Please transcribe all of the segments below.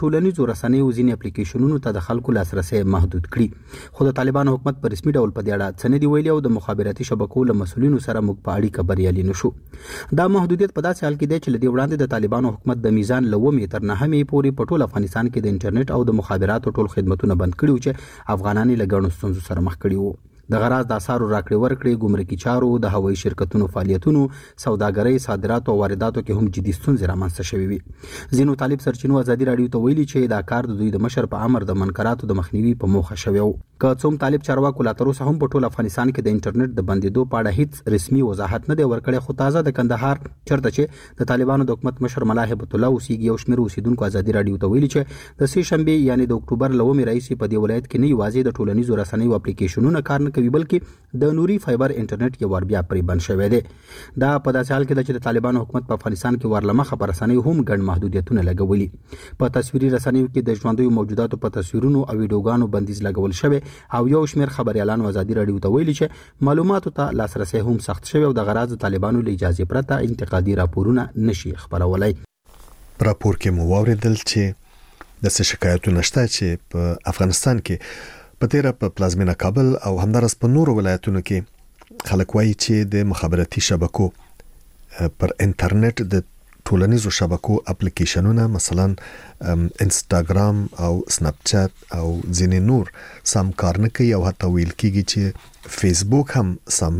ټولنیزو رسنیو ځینې اپلیکیشنونو ته د خلکو لاسرسی محدود کړي، خو د طالبانو حکومت په رسمي ډول په دې اړه څه نه دي ویلي او د مخابراتي شبکو له مسؤلینو سره موږ په اړیکه بریالي نشو. دا محدودیت په داسې حال کې دی چې له دې وړاندې د طالبانو حکومت د میزان له 9 تر 9 پورې په ټول افغانستان کې د انټرنیټ او د مخابراتو ټول خدمتونه بند کړي چې افغانان له ګڼو ستونزو سره مخ کړي وو. د غراض د اسعارو راکړې ورکړې، ګمرکي چارو، د هوایي شرکتونو فعالیتونو، سوداګرۍ، صادراتو او وارداتو کې هم جدي ستونزې رامنځته شوې وي. ځینو طالب سرچینو ازادي راډیو ته ویلي چې دا کار د دوی د مشر په امر د منکراتو د مخنیوي په موخه شوی و. که څوم طالب چارواکو لا تر اوسه هم په ټول افغانستان کې د انټرنیټ د بندیدو په اړه هیڅ رسمي وضاحت نه دی ورکړی، خو تازه د کندهار چرته چې د طالبانو د حکومت مشر ملا هیبت الله اوسیږي، یو شمېر اوسیدونکو ازادي راډیو ته ویلي چې د سې شنبې یعنی د اکتوبر له 9 راهیسې په دې ولایت کې نه یوازې د ټولنیزو رسنیو اپلیکیشنونه کار نه کوي، بلکې د نوري فایبر انټرنیټ یو ور بیا پرې بند شوی دی. دا په داسې حال کې ده چې د طالبانو حکومت په افغانستان کې ورلمخه پر رسنیو هم ګڼ محدودیتونه لګولي. په تصویري رسنیو کې د ژوندیو موجوداتو په تصویرونو او ویډیوګانو بندیز لګول شوی او یو شمېر خبريالانو ازادي راډیو ته ویلي چې معلوماتو ته لاسرسی هم سخت شوی او د غراض طالبانو له اجازه پرته انتقادي راپورونه نشي خبرولای. راپور کې مو واوریدل چې د شکایتونو نشته چې په افغانستان کې په تیره په پلازمینه کابل او همدارس په نورو ولایتونو کې خلک وایي چې د مخابراتي شبکو پر انټرنیټ د ټولنیزو شبکو اپلیکیشنونه مثلا انستاګرام او سناپ چات او ځینې نور سم کار نه کوي او حتی ویل کېږي چې فیسبوک هم سم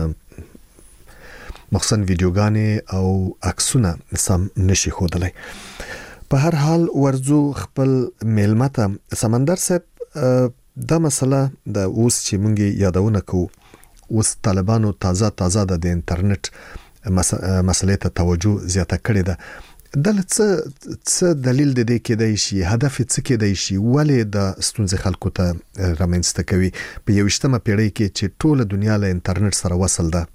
مخصوصا ویډیوګانې او عکسونه سم نشي ښودلی. په هر حال ورځو خپل میلمه ته سمندر صاحب دا مسله د اوس چې مونږ یادونه کوو اوس طالبانو تازه د انټرنیټ مسلې ته توجه زیاته کړې ده. دل څه دلیل د دې کېدای شي، هدف څه کېدای شي، ولې د ستونزې خلکو ته رامنځته کوي په 21مه پیړۍ کې چې ټوله دنیا له انټرنیټ سره وصل ده؟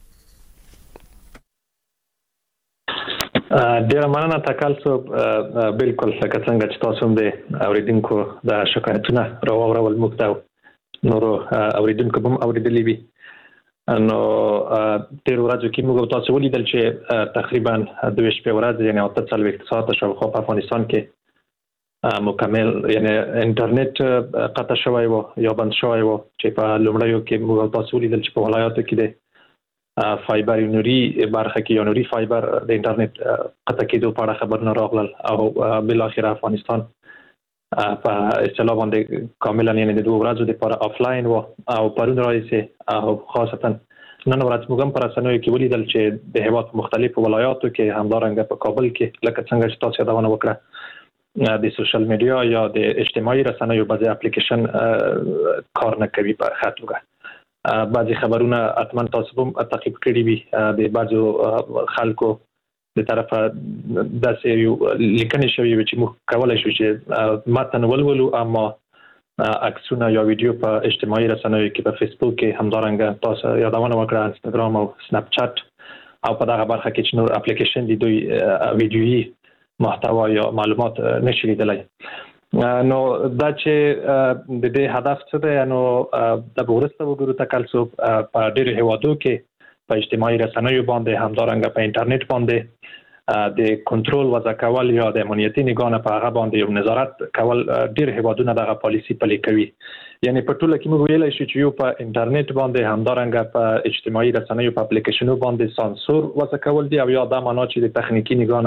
ډیره مننه تکل صاحب. بالکل لکه څنګه چې تاسو هم د اوریدونکو د شکایتونه راوړل موږ ته نورو اوریدونکو هم اوریدلې وي. نو تیر ورځو کې موږ تاسو ولیدل چې تقریبا 2 شپې ورځ یعنی 48 ساعت شاوخوا په افغانستان کې مکمل یعنی انټرنیټ قطع شوی و یا بند شوی و چې په لومړیو کې موږ تاسو ولیدل چې په ولایاتو کې د فایبر نوري برخه کې یا نوري فایبر د انټرنیټ قطع کېدو په اړه خبرونه راغلل او بل اخر افغانستان په اصطلاح باندې کاملا یعنی د 2 ورځو لپاره آفلاین و او پرون راځي او خاصتا نن ورځ موږ هم پر رسنیو کې ولیدل چې د هیواد مختلفو ولایاتو کې همدارنګه په کابل کې لکه څنګه چې تاسو یادونه وکړه د سوشل میډیا یا د اجتماعي رسنیو بعضي اپلیکیشن کار نه کوي په خاطر بعضی خبرونه اتمن تاسو هم تعقیب کړی وي د بعضو خلکو د طرفه د سیریو لیکنې شوی چې موږ کولای شو چې متن ولولو اما عکسونه یا ویډیو په اجتماعي رسنیو کې په فیسبوک کې همدارنګه تاسو یادونه وکړه انستاګرام او سناپ چات او په دغه برخه کې چې نور اپلیکیشن دي دوی ویډیويي محتوا یا معلومات نشي لیدلای. نو دا چې د دې هدف څه دی، نو د ورسته وګورو تکلسو په ډېر هیوادو کې په اجتماعي رسنیو باندې همدارنګه په انټرنیټ باندې د کنټرول وضع کول یا د امنیتي نگاه په هغه باندې یو نظارت کول ډېر هیوادونه دغه پالیسی پلي کوي. یعنی په ټوله کې موږ ویلای شو چې یو په انټرنیټ باندې همدارنګه په اجتماعي رسنیو په اپلیکیشنونو باندې سانسور وضع کول دی او یا دا معنا چې د تخنیکی نگاه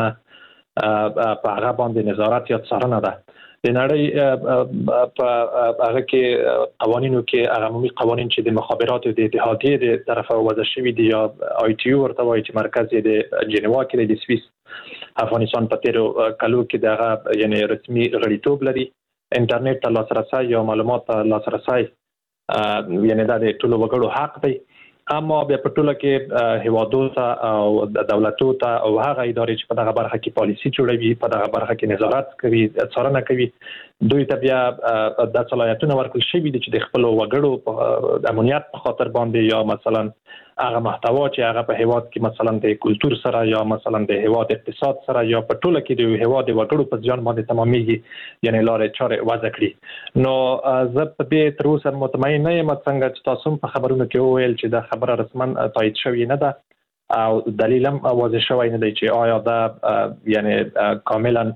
په هغه باندې نظارت یا څارنه ده. د نړۍ په هغه کې قوانینو کې عمومي قوانین چې د مخابراتو د اتحادیې د طرفه وضع شوي دي یا آی ټي یو ورته وایي چې مرکز یې د جنیوا کې د سویس افغانستان په تیرو کلو کې دغه یعنی رسمي غړیتوب لري انټرنیټ ته لاسرسی یا معلومات ته لاسرسی یعنی دا د ټولو وګړو حق دی. اما بیا په ټوله کې هیوادو ته او دولتو ته او هغه ادارې چې په دغه برخه کې پالیسي جوړوي په دغه برخه کې نظارت کوي څارنه کوي دوی ته بیا د صلاحیتونو ورکړل شوي دي چې د خپل وګړو په امنیت په خاطر باندې یا مثلا هغه محتوا چې هغه په هیواد کې مثلا د کلچر سره یا مثلا د هیواد اقتصاد سره یا په ټوله کې د هیواد وګړو په ځان باندې تمامېږي یعنی لارې چارې وضع کړي. نو زه په دې تر اوسه مطمئن نه یم څنګه چې تاسو په خبرونو کې وویل چې دا خبره رسما تایید شوې نه ده او دلیل هم واضح شوی نه دی چې آیا دا یعنی کاملا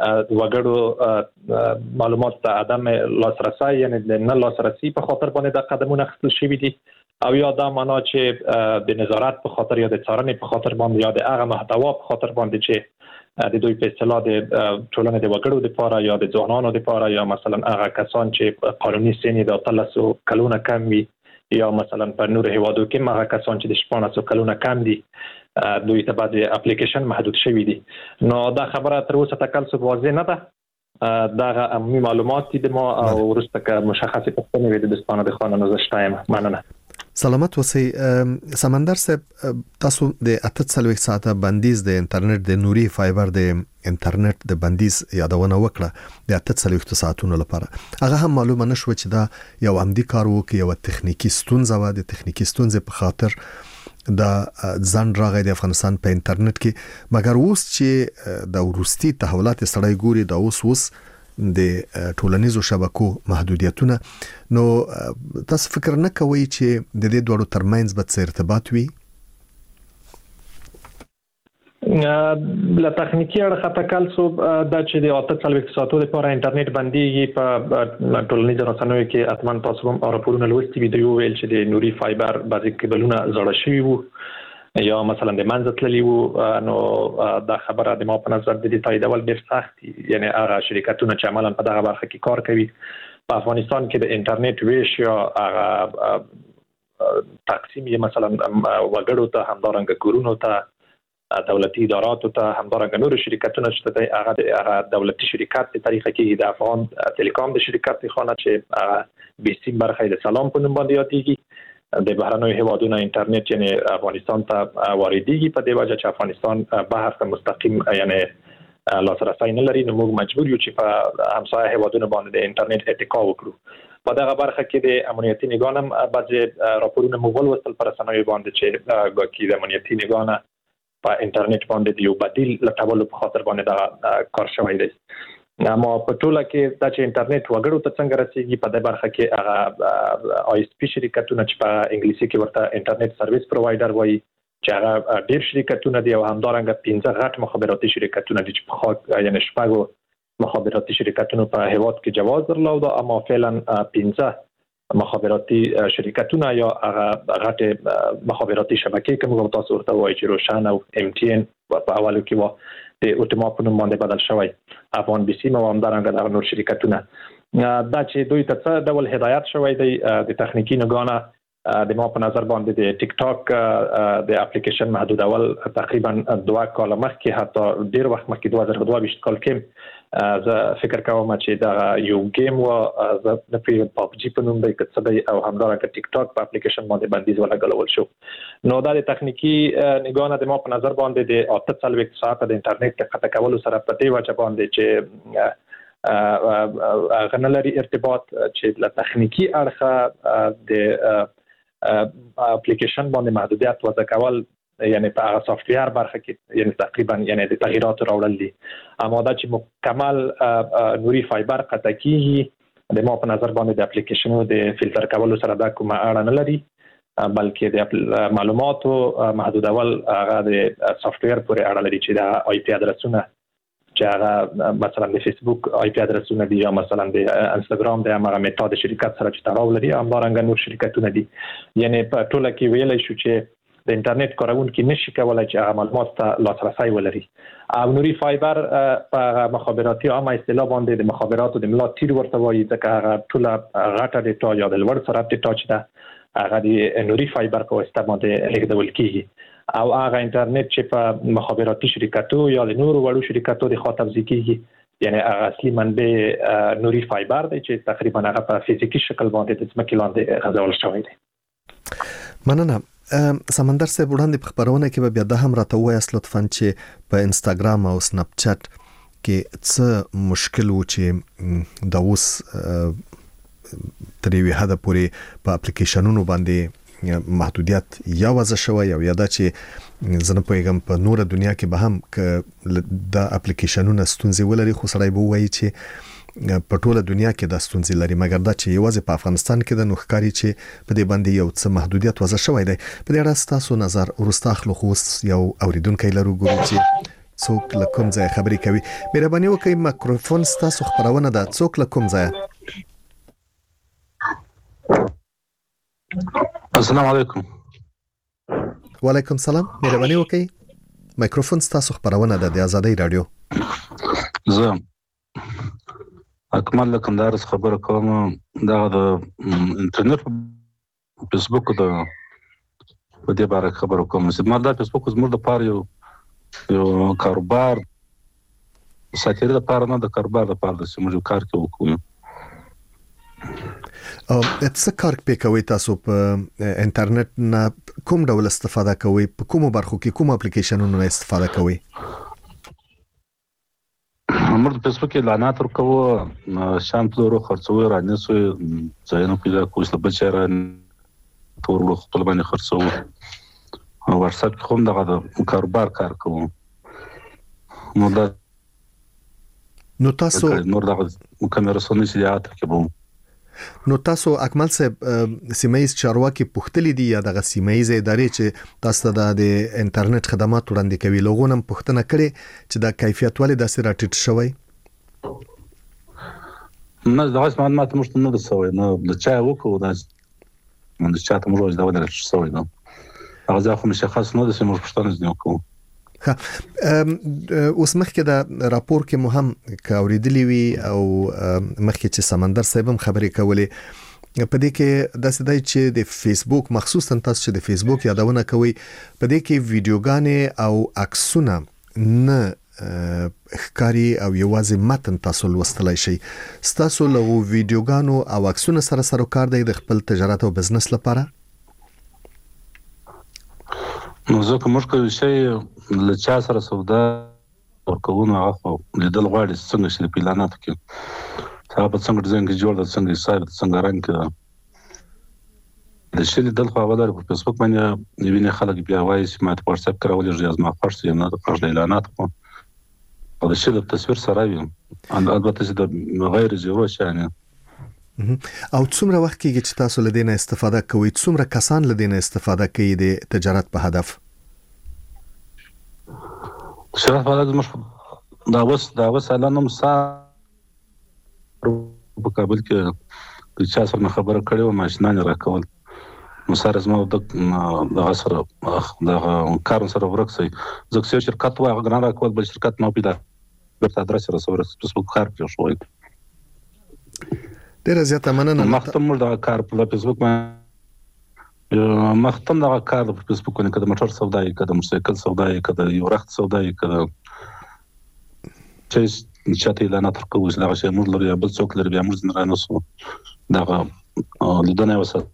وګړو معلومات ته عدم لاسرسي یعنی د نه لاسرسي په خاطر باندې د قدمونه اخیستل شوي دي او یا دا معنا چې د نظارت په خاطر یا د څارنې په خاطر باندې یا د هغه محتوا په خاطر باندې چې د دوی په اصطلاح د ټولنې د وګړو لپاره یا د ځوانانو لپاره یا مثلا هغه کسان چې قانوني سن د 13 کلونو کم وي یا مثلا په نور هیوادو کې هغه کسان چې د 14 کلونو کم دي دوی ته بعد اپلیکیشن محدود شوی دي نو دا خبره تر اوسه تکلسب واضح نه ده دا عمومي معلومات دي ما او ورسته که مشخصه پوښتنه وي د دستانه د خانه نوزشتایم مننه سلامت اوسئ سمندر صاحب تاسو د 48 ساعته بندیز د انټرنیټ د نوري فایبر د انټرنیټ د بندیز یادونه وکړه د 48 ساعتونو لپاره هغه هم معلومه نشو چې دا یو عمدي کار وو کې یو تخنیکی ستونزه و د تخنیکی ستونزې په خاطر دا ځان راغی د افغانستان په انټرنیټ کې مګر اوس چې د ورستي تحولات سړی ګوري دا اوس د ټولنیزو شبکو محدودیتونه نو تاسو فکر نه کوئ چې د دې دوړو ترمنځ به څه ارتباط وي له تخنیکی اړخه تکلسب د چې د 48 ساعتو لپاره انټرنیټ بنديږي په ټولنیزو رسنیو کې اتمن تاسو هم راپورونه لوستي ویډیو ویل چې د نوري فایبر بعضی کیبلونه زړه شوي وو یا مثلا د منځ تللی وو نو دا خبره د ما په نظر د دې تاییدول ډېر سخت یعنی هغه شرکتونه چې عملاً په دغه برخه کې کار کوي په افغانستان کې د انټرنیټ ویش یا هغه تقسیم یې مثلا وګړو ته همدارنګه کورونو ته دولتي اداراتو ته همدارنګه نور شرکتونه چې هغه دولتي شرکت په طریقه کې د افغان ټلیکام د شرکت خانه چې بیسیم برخه د سلام په نوم باندې یادېږي د بهرنیو هیوادونو انټرنیټ یعنی افغانستان ته واردېږي په دې وجه چې افغانستان بهر مستقیم یعنی لاسرسي نه لري نو موږ مجبور یو چې په همسایه هیوادونو باندې د انټرنیټ اتکا وکړو په دغه برخه کې د امنیتي نگانم بعضي راپورونه مغول وصل پر رسنیو باندې چې ګاکې د امنیتي نگانه په انټرنیټ باندې یو بدیل لټول په خاطر باندې دا کار شوی دی اما په ټوله کې د انټرنیټ وګړو ته څنګه رسیدي په دې برخه کې هغه آی اس پی شرکتونه چې په انګلیسي کې ورته انټرنیټ سرویس پرووایډر وایي چې هغه ډېر شرکتونه دي او همدارنګه 15 غټ مخابراتي شرکتونه دي چې په خاص یعنی شپږ مخابراتي شرکتونه په هیواد کې جواز درلوده اما فعلا 15 مخابراتي شرکتونه یا هغه غټ مخابراتي شبکې کوم تاسو ورته وایي چې روشن او ام ټي ان په اولو کې و د اوټما په نوم باندې بدل شوی افغان بي سي مو همدارنګه د نور شرکتونه دا چې دوی ته څه ډول هدایت شوی دی د تخنیکی نگانه د ما په نظر باندې د ټیک ټاک د اپلیکیشن محدودول تقریبا 2 کال مخکې حتی ډیر وخت مخکې 2022 کال کې زه فکر کوم چې دا یو گیم و د پاب جی په نوم دی چې او همدارنګه ټیک ټاک په اپلیکیشن باندې بندیز ولګول شو نو دا د تخنیکی نگانه د ما په نظر باندې د 48 ساعت د انټرنیټ قطع کول سره په دې وجه باندې چې غنلري ارتباط چې له تخنیکی اړخه د اپلیکیشن باندې محدودیت وضع کول یعنی په هغه سافټویر برخه کې یعنی تقریبا یعنی د تغییرات راوړل دي اما دا چې مکمل نوري فایبر قطع کیږي د ما په نظر باندې د اپلیکیشنونو د فلټر کولو سره دا کومه اړه نه لري بلکې د معلوماتو محدودول هغه د سافټویر پورې اړه لري چې د آی پی ادرسونه چې هغه مثلا د فیسبوک آی پی ادرسونه دي یا مثلا د انستګرام د هغه میتا د شرکت سره چې تړاو لري همدارنګه نور شرکتونه دي یعنی په ټوله کې ویلای شو چې د انټرنیټ کارونکي نشي کولای چې هغه معلومات ته لاسرسي ولري او نوري فایبر په مخابراتي عامه اصطلاح باندې د مخابراتو د ملا تیر ورته وایي ځکه هغه ټوله غټه ډیټا یا د لوړ سرعت ډیټا چې ده هغه د نوري فایبر په واسطه باندې لیږدول کیږي او هغه انټرنیټ چې په مخابراتي شرکتو یا د نورو وړو شرکتو د خاطر ذکیږي یعنی هغه اصلي منبع نوري فایبر دی چې تقریبا هغه په فزیکی شکل باندې د ځمکې لاندې غځول شوی دی مننه سمندر صاحب وړاندې په خبرونه کې بیا د هم راته وایاست لطفاً چې په انستګرام او سنپ چټ کې څه مشکل و چې د اوس تر یوه حد پورې په اپلیکیشنونو باندې محدودیت یا وضع شوی یا دا چې زنه پویګم په نور دنیا کې به هم د اپلیکیشنونو ستونزې ولري خو سړی به وایي چې په ټوله دنیا کې د ستونزې لري مګر دا چې یوازې په افغانستان کې د نوښکاری چې په دې باندې یو څه محدودیت وضع شوی دی په دې اړه تاسو نظر ورسته خلک اوس یو اوریدونکو لرو ګوري چې څوک له کوم ځای خبرې کوي؟ مهرباني وکړئ مایکروفون ستاسو خبرونه ده. څوک له کوم ځای؟ السلام علیکم. وعلیکم سلام. مهرباني وکړئ مایکروفون ستاسو خبرونه ده د آزادۍ رادیو. زه اکمل کندهار خبر کوم. دا د انټرنیټ فیسبوک د په دې باره خبر کوم. زموږ د فیسبوک زموږ د پاره یو کاروبار ساتيره د پاره نه د کاروبار د پاره د سیمو کار کوي. او څه کار کوي تاسو په انټرنیټ نه کوم ډول استفاده کوي؟ په کومو برخو کې کوم اپلیکیشنونو استفاده کوي؟ موږ په فیسبوک کې اعلانات ورکوو، شام پلورو خرڅوي رانیسو ځایونو پیدا کوو چې بچره تور خپل باندې خرڅوو. او واتس اپ کوم دغه د کاروبار کار کوو. نو تاسو نور دغه کیمرا سونی سیاحت کوو. نو تاسو اکمل صاحب سیمایي چارواکي پختلې دي یا دغه سیمایي ادارې چې تاسو د انټرنیټ خدمات وړاندې کوي لوګونم پختنه کړي چې دا کیفیت ولې داسې راټیټ شوی؟ نه دا اوس معلومات موږ نه د سوي نه د چا وکړو دا من د چاته موږ دا ودرې شوی نه هغه ځکه مشخص نه د سیمو پښتنه ځنه کوو. اوس مخکې دا راپور کې مهم کاوریدلی وی او مخکې چې سمندر صاحب هم خبرې کولې په دې کې د سدای چې د فیسبوک مخصوصا تاسو چې د فیسبوک یادونه کوي په دې کې ویډیوګانې او عکسونه نه ښکاری او یوازې متن تاسو لوستلای شي. تاسو له ویډیوګانو او عکسونو سره کار دی د خپل تجارت او بزنس لپاره؟ نو ځکه موږ کوم شی له چا سره سودا ورکوونه هغه لیدل غواړي څنګه چې په اعلاناتو کې هغه په څنګه ډیزاین کې جوړ د څنګه حساب څنګه رنګ کې د شي لیدل خو هغه په فیسبوک باندې ویني خلک بیا وایي چې ما ته واتس اپ کراولې ژوند ما فرص یې نه د فرص اعلانات کو او د شي د تصویر سره وي البته چې د غیر زیرو شانه. او څومره وخت کېږي چې تاسو له دې نه استفاده کوئ؟ څومره کسان له دې نه استفاده کوي د تجارت په هدف؟ شرف ولادت مش دا وس اعلانم سا په کابل کې د چا سره خبره کړې و ماشینان راکول نو سره زما د غسر د کارون سره ورکسي زکه شرکت واغ غنا راکول بل شرکت نو پیدا ورته ادرس سره سره فیسبوک کار کې شوې. ډیر زیاته مننه. مختم د کار په فیسبوک باندې مختم د کار په فیسبوک باندې کده موټر سودای کده موټرسایکل سودای کده یو رخت سودای کده چې چاته اعلانات ورکوي چې دا شی موږ لري بل څوک لري بیا موږ نه رانوسو دا لیدنه وسه.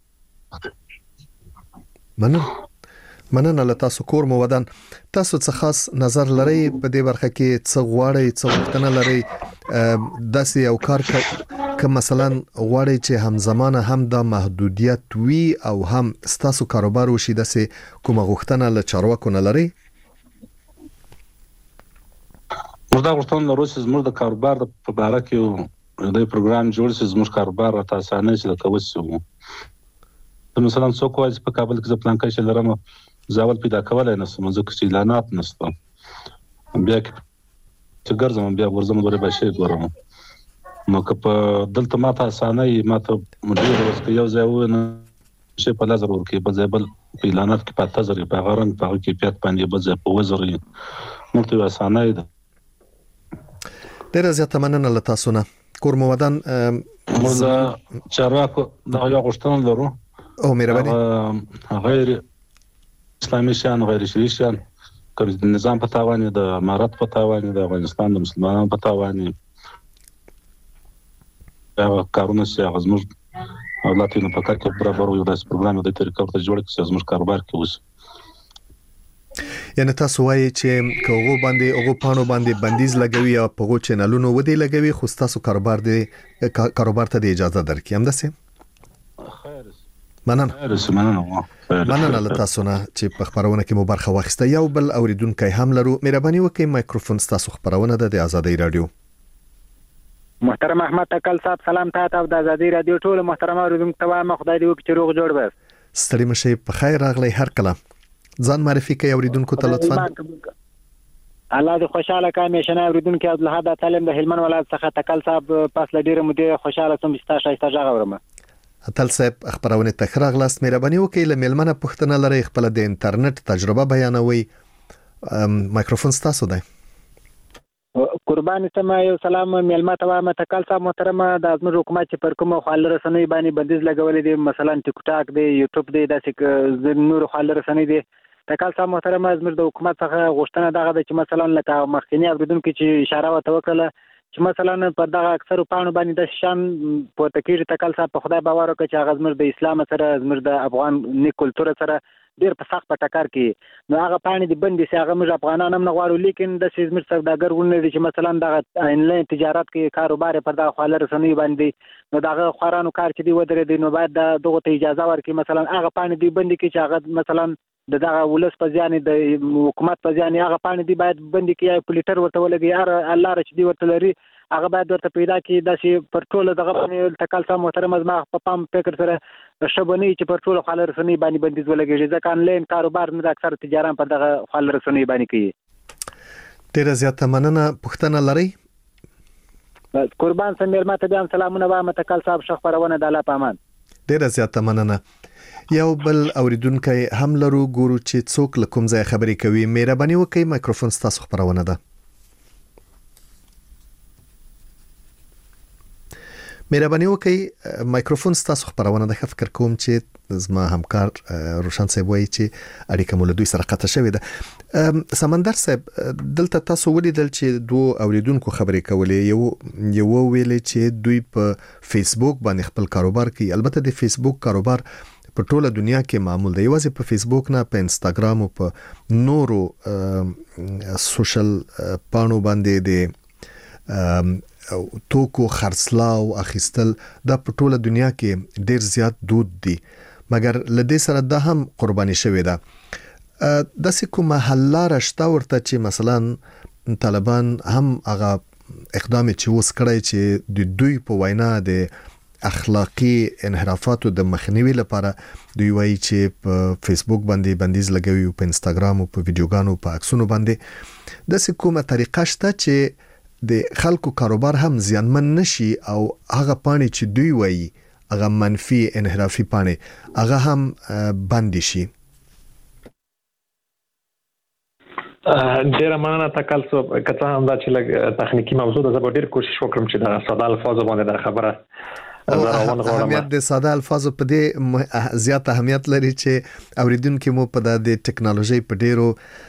مننه له تاسو کور مو ودان. تاسو څه خاص نظر لري په دې برخه کې څه غواړئ څه وختنه لري داسې یو کار که مثلا غواړئ چې همزمانه هم د محدودیت وي او هم ستاسو کاروبار وشي داسې کومه غوښتنه له چارواکو نه لري؟ موږ دا غوښتنه لرو چې زموږ د کاروبار په اړه کې د پروګرام جوړ شي زموږ کاروبار راته اسانه شي د کوڅو مثلا څوک وایي په کابل کې ځپلان کې لرم زاول پیدا کولای نه سم ځکه چې اعلانات نشته بیا چې ګرځم بیا ورزم دوره بشي ګورم نو که په دلته ماته اسانه ماته مدیر وسکه یو ځای ونه شي په لازم ورکې په ځای بل اعلانات کې پاتې ځري په غرنګ په کیفیت باندې په ځای په وزري مرته اسانه ده. ډیر زیاته مننه له تاسو نه کور مو ودان. موږ چارواکو دا یو غوښتنه لرو او مهرباني غیر اسلامي شان غیر شرعي شان کوم نظام په تاوان د امارات په تاوان د افغانستان د مسلمانانو په تاوان دا کارونه چې غزمر اولادونه په کار کې برابر وي داس پروګرام د طریقو ته جوړ کړي چې زموږ کاروبار کې وس. یعنی تاسو وایي چې کوغو باندې اوغو پانو باندې بندیز لګوي او په غو چینلونو ودی لګوي خو تاسو کاروبار ته د اجازه درکې هم دسه؟ مننه له تاسو نه چې په خبرونه کې مو برخه واخیسته. یو بل اوریدونکو هم لرو. مهرباني وکړئ مایکروفون تاسو خبرونه د آزادۍ رادیو. محترم احمد تکل صاحب سلام تاسو او د آزادۍ رادیو ټول محترم اوریدونکو ته وایم خدای دې وکړي روغ جوړ بس. ستړي مشه په خیر راغلی هر کله. ځان معرفي کوي اوریدونکو ته لطفا. الله دې خوشاله کړي مشنه اوریدونکو عبدالحد تعلیم د هلمند ولایت څخه تکل صاحب پاس لډیره مودې خوشاله سم چې تاسو شایسته ژغورم. اتل صاحب خبرونه تخره غلاس مهرباني وکړئ له میلمنه پوښتنه لري خپل د انټرنیټ تجربه بیانوي. مایکروفون تاسو دی. قربان سم یو سلام میلمه ته وایم تکل صاحب محترمه د ازمر حکومت چې پر کوم خپل رسنۍ باندې بندیز لګولې دي مثلا ټیک ټاک دی یوټیوب دی داسې نور خپل رسنۍ دي. تکل صاحب محترمه ازمر د حکومت څخه غوښتنه دغه د چې مثلا لکه مخکنی اوریدونکو چې اشاره وکړه چې مثلا په دغه اکثر پاڼو باندې د شان پورته کېږي تکل صاحب په خدای باور وکړي چې هغه زموږ د اسلام سره زموږ د افغان نیک کلتور سره ډیر په سخت په ټکر کې نو هغه پاڼې د بندي سي هغه موږ افغانان هم نه غواړو لیکن د زموږ سوداګر ونه دي چې مثلا دغه انلاین تجارت کې کاروبار پر دغه خپل رسنۍ باندې نو دغه خورانو کار چې دی ودرې دي نو باید دغه ته اجازه ورکړي مثلا هغه پاڼې دی بندي کې چې هغه مثلا دغه ولس په ځان د حکومت په ځان هغه پاڼې دی باید بندي کې یا پولیټر ورته ولګي الله رچ دی ورته لري هغه باید ورته پیدا کړي د شي پر ټوله دغه باندې تکل صاحب محترم از ما په پام فکر سره شبنی چې پر ټوله خپل رسنۍ باندې بندیز ولګي ځکه انلاین کاروبار نه اکثر تجارت په دغه خپل رسنۍ باندې کوي. ډیره زیاته مننه. پوښتنه لري؟ قربان سمیر ماته بیا سلامونه وایم تکل صاحب شخ پرونه د الله پامان. ډیره زیاته مننه. یو بل اوریدونکو هم لرو ګورو چې څوک له کوم ځای خبرې کوي. مهرباني وکړئ مایکروفون تاسو خبرونه ده. مهرباني وکړئ مایکروفون تاسو خبرونه ده. فکر کوم چې زما همکار روشن صاحب وایي چې اړیکه مو له دوی سره قطع شوې ده. سمندر صاحب دلته تاسو ولیدل چې دوه اوریدونکو خبرې کولې یو ویلې چې دوی په فیسبوک باندې خپل کاروبار کوي. البته د فیسبوک کاروبار په ټوله دنیا کې معمول دی. یوازې په فیسبوک نه په انستګرام او په نورو سوشل پاڼو باندې د توکو خرڅلاو اخیستل دا په ټوله دنیا کې ډیر زیات دود دي مګر لدې سره دا هم قرباني شوې ده. د سکو محله راشته ورته چې مثلا طالبان هم هغه اقدام چې وس کړی چې د دوی په وینا د اخلاقی انحرافاتو د مخنیوي لپاره دوی وایي چې په فیسبوک باندې بندیز لګوي او په انستګرام او په ویډیوګانو په عکسونو باندې د کومه طریقه شته چې د خلکو کاروبار هم زیانمن نشي او هغه پاڼې چې دوی وایي هغه منفي انحرافي پاڼې هغه هم بند شي. ډیره مننه تکل صاحب کته هم دا چې لږ تخنیکی موضوع ده زه ډیر کوشش وکړم چې دا ساده الفاظ باندې دا خبره اهمیت د ساده الفاظو په دې زیات اهمیت لري چې اوریدونکو مو په د ټکنالوژي په ډیرو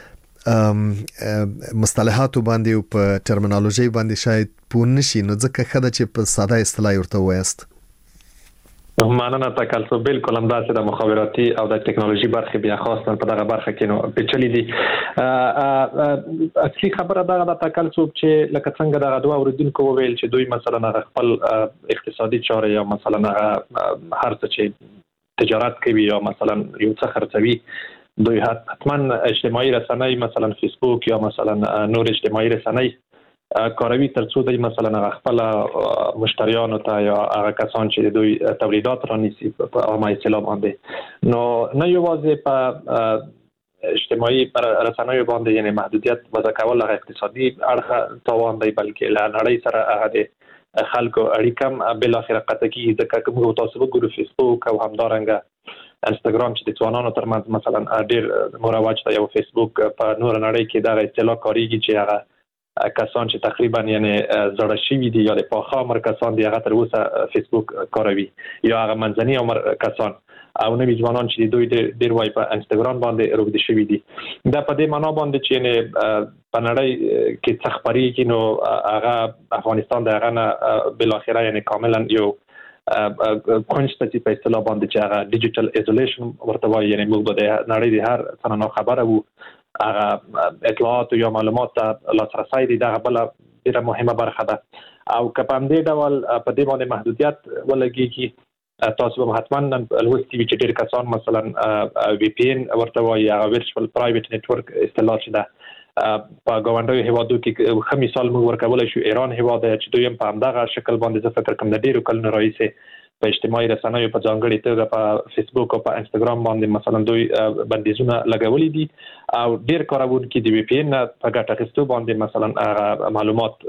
مصطلحاتو باندې او په ټرمینالوژي باندې شاید پوه نشي نو ځکه خدای چې په ساده اصطلاح ورته وایست. مننه تکل صاحب بالکل هم داسې د مخابراتي او د ټکنالوژي برخه بیا خاصه په دغه برخه کې نو پیچلې دي. اصلي خبره دا د تکل صاحب چې لکه څنګه دغه دوه اوریدونکو ویل چې دوی مثلا خپل اقتصادي چارې یا مثلا هر څه چې تجارت کوي یا مثلا یو څه خرڅوي دوی حتما اجتماعي رسنۍ مثلا فیسبوک یا مثلا نور اجتماعي رسنۍ کاروي ترڅو د مثلا خپل مشتریانو ته یا هغه کسان چې دوی تولیدات رانیسي په عامه اصطلاح باندې نو نه یوازې په اجتماعي رسنیو باندې یعنی محدودیت وضع کول هغه اقتصادي اړخ تاوان دی بلکې له نړۍ سره هغه د خلکو اړیکه بل اخر قطع کیږي ځکه موږ تاسو وګورو فیسبوک او همدارنګه انستګرام چې د ځوانانو ترمنځ مثلا ډیر مروج دی او فیسبوک په نور نړۍ کې دا اصطلاح کاریږي چې هغه کسان چې تقریبا یعنی زړه شوي دي یا د پاخه عمر کسان دي هغه تر اوسه فیسبوک کاروي یا هغه منځني عمر کسان او نوی ځوانان چې دوی ډیر وای په انستګرام باندې روږدي شوي دي. دا په دې معنا باندې چې یعنی په نړۍ کې څه خبرېږي نو هغه افغانستان د هغه نه بل اخره یعنی کاملا یو کونستاتي په اصطلاح باندې چې هغه ډیجیټل ایزولیشن ورته وایي یعنی موږ د نړۍ د هر څه نه خبره وو هغه اطلاعات یا معلومات لاسرسي دي دا بل ډیره مهمه برخه ده او کپم دې ډول په دې باندې محدودیت ولګي تاسو به حتما الوستي چې ډیر کسان مثلا وی پی ان ورته وایي هغه ورچوال پرایویټ نتورک اصطلاح شته په ګاونډیو هیوادو کې خو مثال موږ ورکول شو ایران هیواد چې دوی په همدغه شکل باندې ځکه کوم د ډیرو کلونو راځي په اجتماعي رسنیو په ځانګړي توګه په فیسبوک او په انستګرام باندې مثلا دوی بندیزونه لګولي دي او ډیر کارونکي د وی پی ان په ګټه اخیستو باندې مثلا معلومات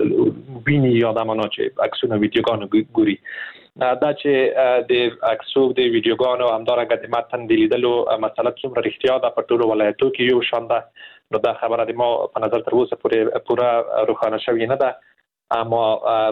ویني یا د مانو چې عکسونه ویډیوګانو ګوري دا چې د عکسو د ویډیوګانو همدارنګه د متن د لیدلو مسله څومره رښتیا ده په ټولو ولایتو کې یو شان ده نو دا خبره د ما په نظر تر اوسه پورې پوره روښانه شوې نه ده اما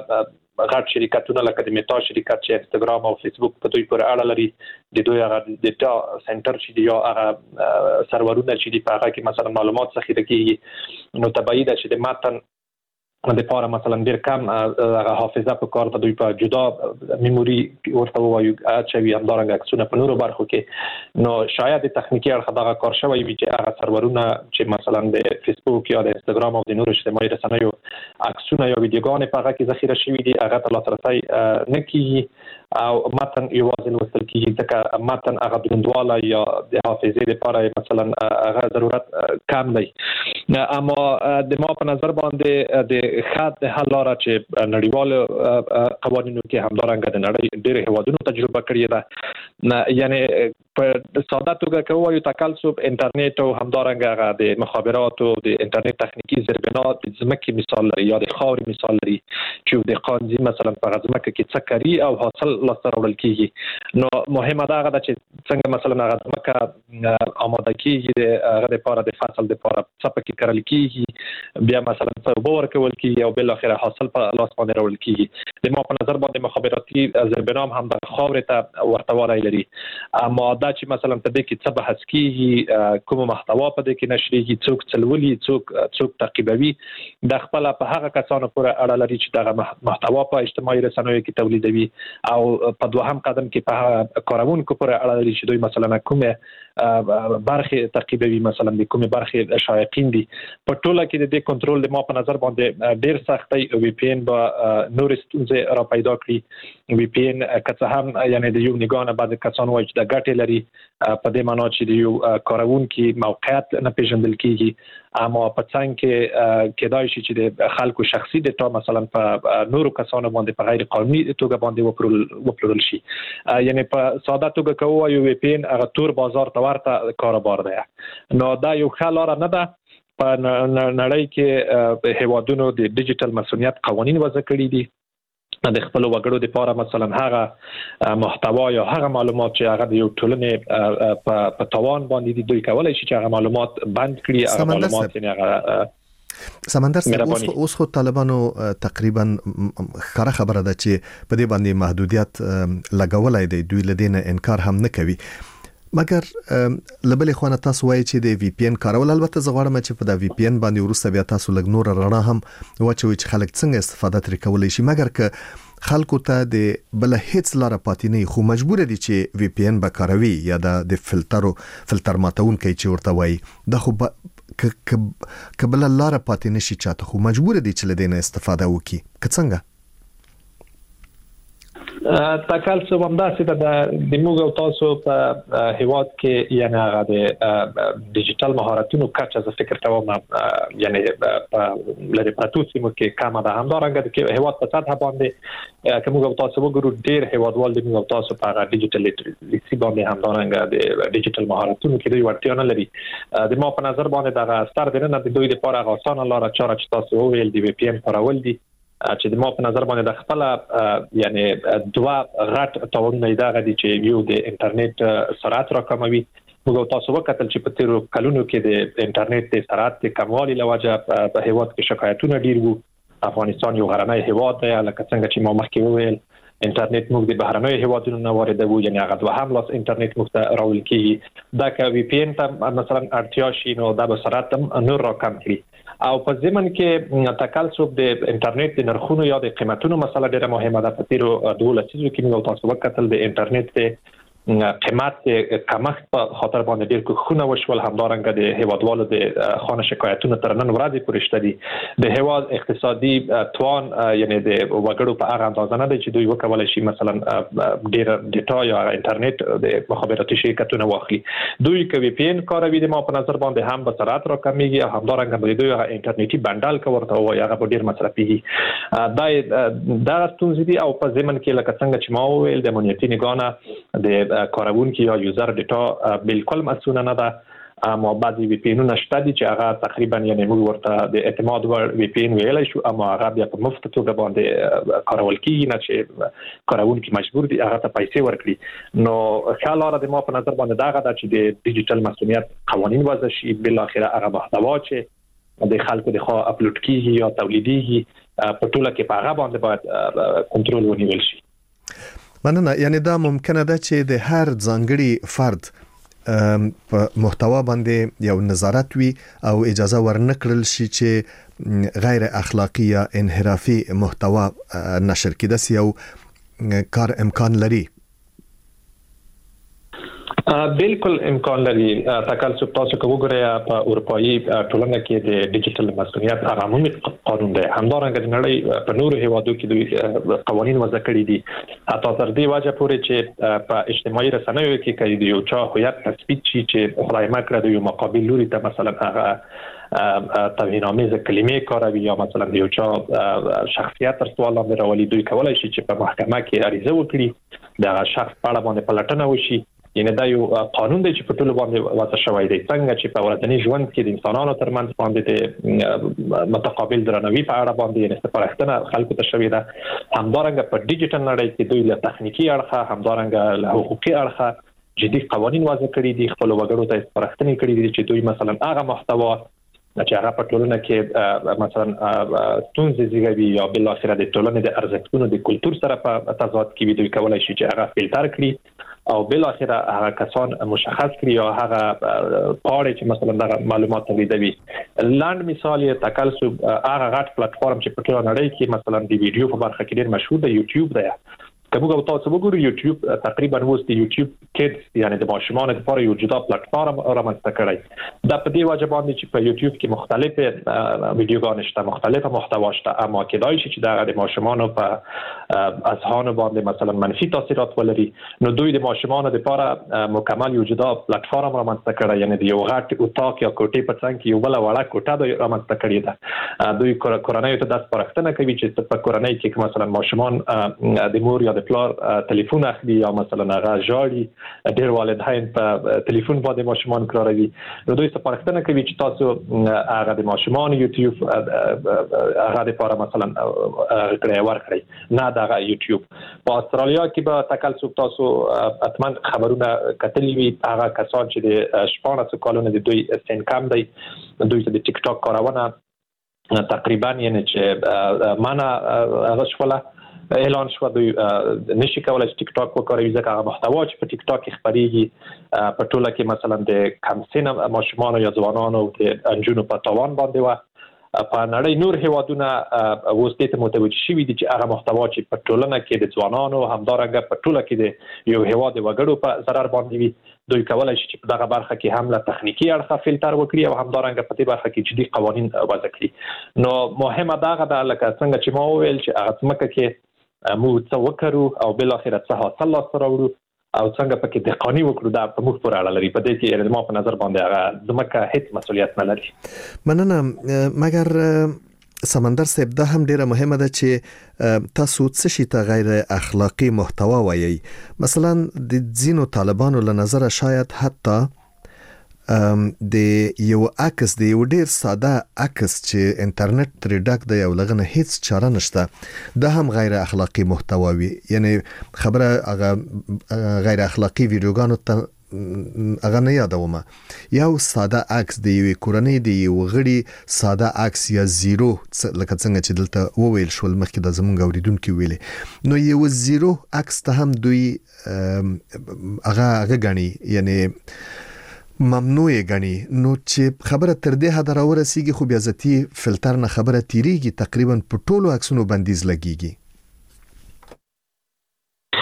غټ شرکتونه لکه د میتا شرکت چې انستګرام او فیسبوک په دوی پورې اړه لري د دوی هغه ډیټا سنټر چې دی یا هغه سرورونه چې دی په هغه کې مثلا معلومات ذخیره کیږي نو تبعید چې د متن د پاره مثلا ډیر کم حافظه په کار د دوی په جدا میموري ورته وایو چې همدارنګه عکسونه په نورو برخو کې نو شاید د تخنیکی اړخ دغه کار شوی وي چې هغه سرورونه چې مثلا د فیسبوک یا د انستګرام او د نورو اجتماعي رسنیو عکسونه یا ویډیوګانې په هغه کې ذخیره شوي دي هغه ته لاسرسی نه کیږي او متن یوازې لوستل کیږي ځکه متن هغه دروندواله یا د حافظې لپاره مثلا هغه ضرورت کم دی اما د ما په نظر باندې د خط د حل لاره چې نړیوال قوانینو کې همدارنګه د نړۍ ډېر هیوادونو تجربه کړې ده یعنی په ساده توګه کوي تکلسب انټرنیټ او همدارنګه د مخابراتو د انټرنیټ تخنیکی زیربنات د ځمکې مثال لري یا د خاورې مثال لري چې د قانوني مثلا په ځمکه کې څه کوي او حاصل لاسته راوړل کیږي نو مهمه ده چې څنګه مثلا هغه ځمکه آماده کیږي د هغه لپاره د فصل لپاره څه پکې کرل کیږي بیا مثلا څه ورکول کیږي او بل اخر حاصل په لاس باندې راوړل کیږي د ما په نظر باندې مخابراتي زیربنام هم د خاورې ته ورتوالی لري اما دا چې مثلا په دې کې څه بحث کیږي کوم محتوا په دې کې نشریږي څوک څلولي څوک تعقیبوي د خپل په هغه کسانو پورې اړه لري چې دغه محتوا په اجتماعي رسنیو کې تولیدوي او په دوهم قدم کې په کارونکو پورې اړه لري چې دوی مثلا کومه برخه تعقیبوي مثلا د کومه برخه شایقین دي په ټوله کې د کنټرول د ما په نظر باندې ډیر سختي وی پی ان با نور ستونزې را پیدا کړي وی پی ان که هم یعنی د یو نگاه بعض کسان وایي چې د ګټې لري په دې معنی چې د یو کارونکي موقعیت نه پیژندل کیږي اما په څنګه کې کېدای شي چې د خلکو شخصي ډیټا مثلا په نورو کسانو باندې په غیر قانوني توګه باندې وپلورل شي یعنی په ساده توګه کوي یو وی پی ان هغه تور بازار ته ورته کاروبار دی نو دا یو ښه لاره نه ده په نړۍ کې هیوادونو د ډیجیټل مسؤلیت قوانین وضع کړي دي د خپل وګړو لپاره مثلا هغه محتوا یا هغه معلومات چې هغه د یو ټولنې په توان باندې دوی کولای شي چې هغه معلومات بند کړي هغه معلومات یې هغه سمندر صاحب اوس خو طالبانو تقریبا خبره ده چې په دې باندې محدودیت لګولای دی دوی لدینه انکار هم نه کوي مګر لبل خوانه تاسو وایي چې د وی پی ان کارول البته زغړم چې په د وی پی ان باندې ورسته بیا تاسو لګ نور رڼا هم واچوي چې خلک څنګه استفاده ترې کولای شي مګر که خلکو ته د بل هیڅ لاره پاتې نه خو مجبور دي چې وی پی ان به کاروي یا د فلتر ماتون کوي چې ورته وایي د خو کبل لاره پاتې نشي چاته خو مجبور دي چې لدینه استفاده وکي که څنګه تکلسب هم داسې د موږ او تاسو په هیواد کې یعنی هغه د ډیجیټل مهارتونو کچه زه فکر کوم یعنی په لري پاتو سیمو کې کم ده همدارنګه د هیواد په سطح باندې که موږ او تاسو وګورو ډیر هیوادوال د موږ او تاسو په هغه ډیجیټل لیټرسي باندې همدارنګه د ډیجیټل مهارتونو کې دوی ورته نه لري د ما په نظر باندې دغه ستر دنه د دوی لپاره غوښتنه لاره چاره چې تاسو ویل دی وی پی ان کارول دي چې د ما په نظر باندې د خپل یعنی دوا غټ تاوانونه دغه دي چې یو د انټرنیټ سرعت راکموي موږ تاسو وکتل چې په تیرو کلونو کې د انټرنیټ د سرعت د کموالي لوجه په هیواد کې شکایتونه ډیر وو افغانستان یو غرنی هیواد دی لکه څنګه چې ما مخکې وویل انټرنیټ موږ د بهرنیو هیوادونو نه واردوو یعنی هغه دوهم لاس انټرنیټ موږ ته راول کیږي دا که وی پی ان ته مثلا اړتیا شي نو دا به سرعت نور راکم کړي او په ځمن کې تکلسب د انټرنیټ د نرخونو یا د قیمتونو مسله ډیره مهمه ده په تیرو 12 لسیزو کې موږ تاسو وکتل د انټرنیټ قیمت کمښت په خاطر باندې ډیر کوښښونه وشول. همدارنګه د هیوادوالو د خانه شکایتونو تر نن ورځې پورې شته دي. د هیواد اقتصادي توان یعنی د وګړو په هغه اندازه نه دی چې دوی وکولای شي مثلا ډیر ډیټا یا انټرنیټ د مخابراتي شرکتونو واخلي. دوی کوي پی ان کاروي د ما په نظر باندې هم به سرعت راکمیږي او همدارنګه به دوی انټرنیټي بندل کوي او هغه به ډیر مصرفيږي. دا ستونزې دي او په ضمن کې لکه څنګه چې ما وویل د امنیتي نگاه د کارونکو یا یوزر ډیټا بالکل مسؤل نه ده. اما بعضی وی پی ان نشته دي چې هغه تقریبا یعنی موږ ورته د اعتماد ور وی پی ان ویلای شو اما هغه بیا په مفت توګه باندې کارول کیږي نه چې کارونکو مجبور دي هغه ته پیسې ورکړي. نو خلاره د ما په نظر باندې دا غدا چې د ډیجیټل مسؤلیت قوانين وضع شي بل اخره هغه محتوا چې د خلکو د خوا اپلوډ کیږي یا تولیديږي په ټوله کې په هغه باندې باید کنټرول ونیول شي. مننه. یعنی دا ممکنه ده چې د هر ځانګړي فرد په محتوا باندې یو نظارت وي او اجازه ورنکړل شي چې غیر اخلاقی یا انحرافي محتوا نشر کړي سي او کار امکان لري. بالکل امکان لري. تکلف تاسو وګورئ په اروپאי ټولنه کې د ډیجیټل مسؤلیت عمومي قانون دی. همدارنګه د نړۍ په نورو هیوادو کې د قوانين وضع کړي دي. حتی تر دې وجه پورې چې په اجتماعي رسنیو کې کوي د یو چا هویت تثبیت شي چې خدای مکړه د یو مقابل لوري ته مثلا هغه توهین‌آمیز کلمې کاروي یا مثلا د یو چا شخصیت تر سوال لاندې راولي. دوی کولای شي چې په محکمه کې عریضه وکړي د شخص په اړه باندې پلټنه وشي. یعنی دا یو قانون دی چې په ټولو باندې وضع شوی دی. څنګه چې په ورځني ژوند کې د انسانانو ترمنځ باندې د متقابل درناوي په اړه باندې یعنی سپارښتنه خلکو ته شوې ده، همدارنګه په ډیجیټل نړۍ کې دوی له تخنیکی اړخه همدارنګه له حقوقي اړخه جدي قوانين وضع کړي دي. خپل وګړو ته سپارښتنه کړې دي چې دوی مثلا هغه محتوا چې هغه په ټولنه کې مثلا ستونزې زیږوي یا بل اخره د ټولنې د ارزښتونو د کلچر سره په تضاد کې وي، دوی کولای شي چې هغه فلټر کړي او بل اخره هغه کسان مشخص کړي یا هغه پاره چې مثلا د معلومات تولیدوي. لاند مثال یې تکلف هغه غټ پلیټ فارم چې په ټول نړۍ کې مثلا د ویډیو په برخه کې ډیر مشهور دی، یوټیوب دی. کومه تاسو وګورئ یوټیوب تقریبا اوس د یوټیوب کډز یعنی د ماشومان لپاره یو جدا پلیټ فارم رامنځته کړی. دا په دې وجه باندې چې په یوټیوب کې مختلف ویډیوګان شته، مختلف محتوا شته، اما کېدای شي چې د ماشومان په اذهان باندې مثلا منفي تاثیرات ولري. نو دوی د ماشومان لپاره مکمل یو جدا پلیټ فارم رامنځته کړی، یعنی د یو غټ اتاق یا کوټې په څنګ کې یو بل وړه کوټه د رامنځته کړی ده. دوی کورنۍ ته د سپارښتنه کوي چې په کورنۍ کې مثلا ماشومان د مور یا د پلار ټلیفون اخلي یا مثلا هغه ژاړي، ډیر والدین په ټلیفون باندې ماشومان کاروي. نو دوی سپارښتنه کوي چې تاسو هغه د ماشومان یوټیوب هغه لپاره مثلا کړی ورکړي نه دا یوټیوب. په استرالیا کې به تکلف تاسو اتمن خبرونه کتلی وي، هغه کسان چې د 14 کالونو د دوی سن کم دی، دوی ته د ټیک ټاک کارونه تقریبا یعنی چې معنا غشوله اعلان شو دوی نشي کولای چې ټیک ټاک وکړي ځکه هغه محتوا چې په ټیک ټاک کې خبريږي په ټوله کې مثلا د کم سن ماشومان یا ځوانانو د انجونو په توان باندې و. په نړۍ نور هیوادونه اوس دې ته متوجه شوي دي چې هغه محتوا چې په ټولنه کې د ځوانانو همدارنګه په ټوله کې د یو هیواد وګړو په ضرر باندې وي، دوی کولای شي چې په دغه برخه کې هم له تخنیکی اړخه فلټر وکړي او همدارنګه په دې برخه کې جدي قوانين وضع کړي. نو مهمه دا غدا لکه څنګه چې ما وویل چې هغه څمکه کې موږ څه وکړو او بل اخر څه حاصل لاسته راوړو او څنګه پکې د قانوني وکړو دا په موږ پورې اړه لري. په دې کې ما په نظر باندې هغه زمکه هیڅ مسؤلیت نه لري. مننه. مګر سمندر صاحب دا هم ډیره مهمه ده چې تاسو څه شي ته غیر اخلاقی محتوا وایي. مثلا د ځینو طالبانو له نظر شاید حتی د یو عکس د یو ډیر ساده عکس چې انټرنیټ ترې ډک دی او لغنه هیڅ چاره نشته، دا هم غیر اخلاقی محتوا وي. یعنی خبره هغه غیر اخلاقی ویډیوګانو ته هغه نه یادوم. یو ساده عکس د یو کورنۍ د یو غړي ساده عکس یا زیرو لکه څنګه چې دلته وویل شول مخکې د زمونږ اوریدونکو ویلي، نو یو زیرو عکس ته هم دوی هغه غني یعنی ممنوع غني. نو چې خبره تر دې حد راورسیږي خو بیا ذاتی فلټر نه خبره تیریږي، تقریبا په ټولو عکسونو بندیز لګیږي.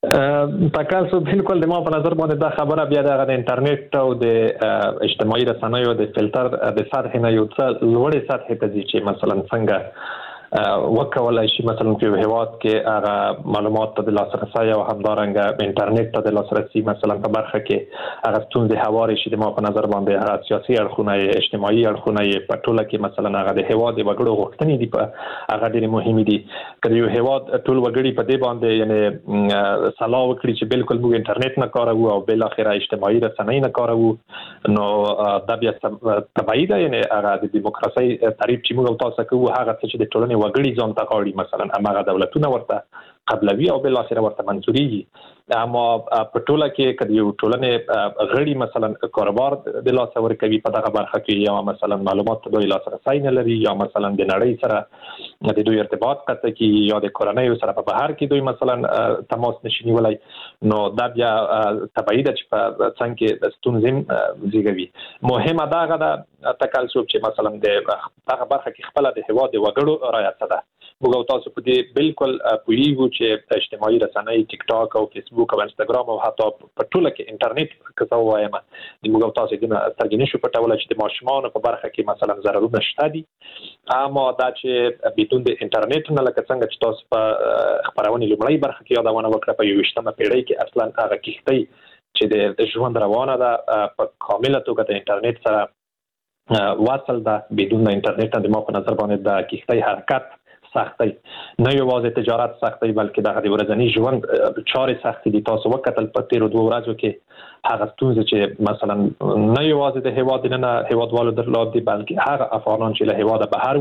تاسو بالکل د ما په نظر باندې دا خبره بیا د انټرنیټ او د اجتماعي رسنیو د فلټر د سطح نه یو څه لوړې سطح ته ځي چې مثلا څنګه وکولای شي مثلا په هیواد کې هغه معلومات ته د لاسرسي او همدارنګه انټرنیټ ته د لاسرسي مثلا په برخه کې هغه ستونزې هواري شي د ما په نظر باندې هغه سیاسي اړخونه اجتماعي اړخونه په ټوله کې مثلا هغه د هیواد وګړو غوښتنې دي په هغه ډېر مهمه دي کله یو هیواد ټول وګړي په دې باندې یعنی سلا وکړي چې بالکل موږ انټرنیټ نه کاروو او بل اخره اجتماعي رسنۍ نه کاروو نو دا بیا تبعید یعنی هغه د دیموکراسي تعریف چې موږ تاسو کوو هغه چې د ټولنې وګړي ځان ته غواړي مثلا هغه دولتونه ورته قبلوي او بل اخره ورته منځوري اما په ټوله کې کله یو ټولنه غړي مثلا کاروبار د لاس ور کوي په دغه برخه کې یا مثلا معلومات د لاسرسي نه لري یا مثلا د نړۍ سره د دوی ارتباط قطع کی یا د کورنۍ سره په بهر کې دوی مثلا تماس نشي نیولای نو دا بیا تبعید چې په څنګه ستونزې زیږوي مهمه دا غدا تکلسوب چې مثلا د دغه برخه کې خپل د هوا د وګړو رعایت ده موږ تاسو په دې بالکل پوهیږو چې اجتماعي رسنۍ ټیک ټاک او فیسبوک او انستګرام او حتی په ټوله کې انټرنیټ کڅو وایم د موږ تاسو د ترجمه شو پټول چې د ماشومان په برخه کې مثلا ضرورونه شته دي اما دا چې بدون د انټرنیټ نه لکه څنګه چې تاسو په خبرونه لومړی برخه کې یادونه وکړه په 21مه پیړۍ کې اصلا هغه کیږي چې د ژوند روانه ده په کامله توګه د انټرنیټ سره واصل ده بدون انټرنیټ د ما په نظر باندې د کیږي حرکت سختي نه یوازې تجارت سختي بلکې د ورځنی ژوند چارې سختي دي تاسو وکتل په تیر 2 ورځو کې هغه ستونزې چې مثلا نه یوازې د هیواد نه هیوادوالو درلود دي بلکې هغه افغانان چې له هیواد بهر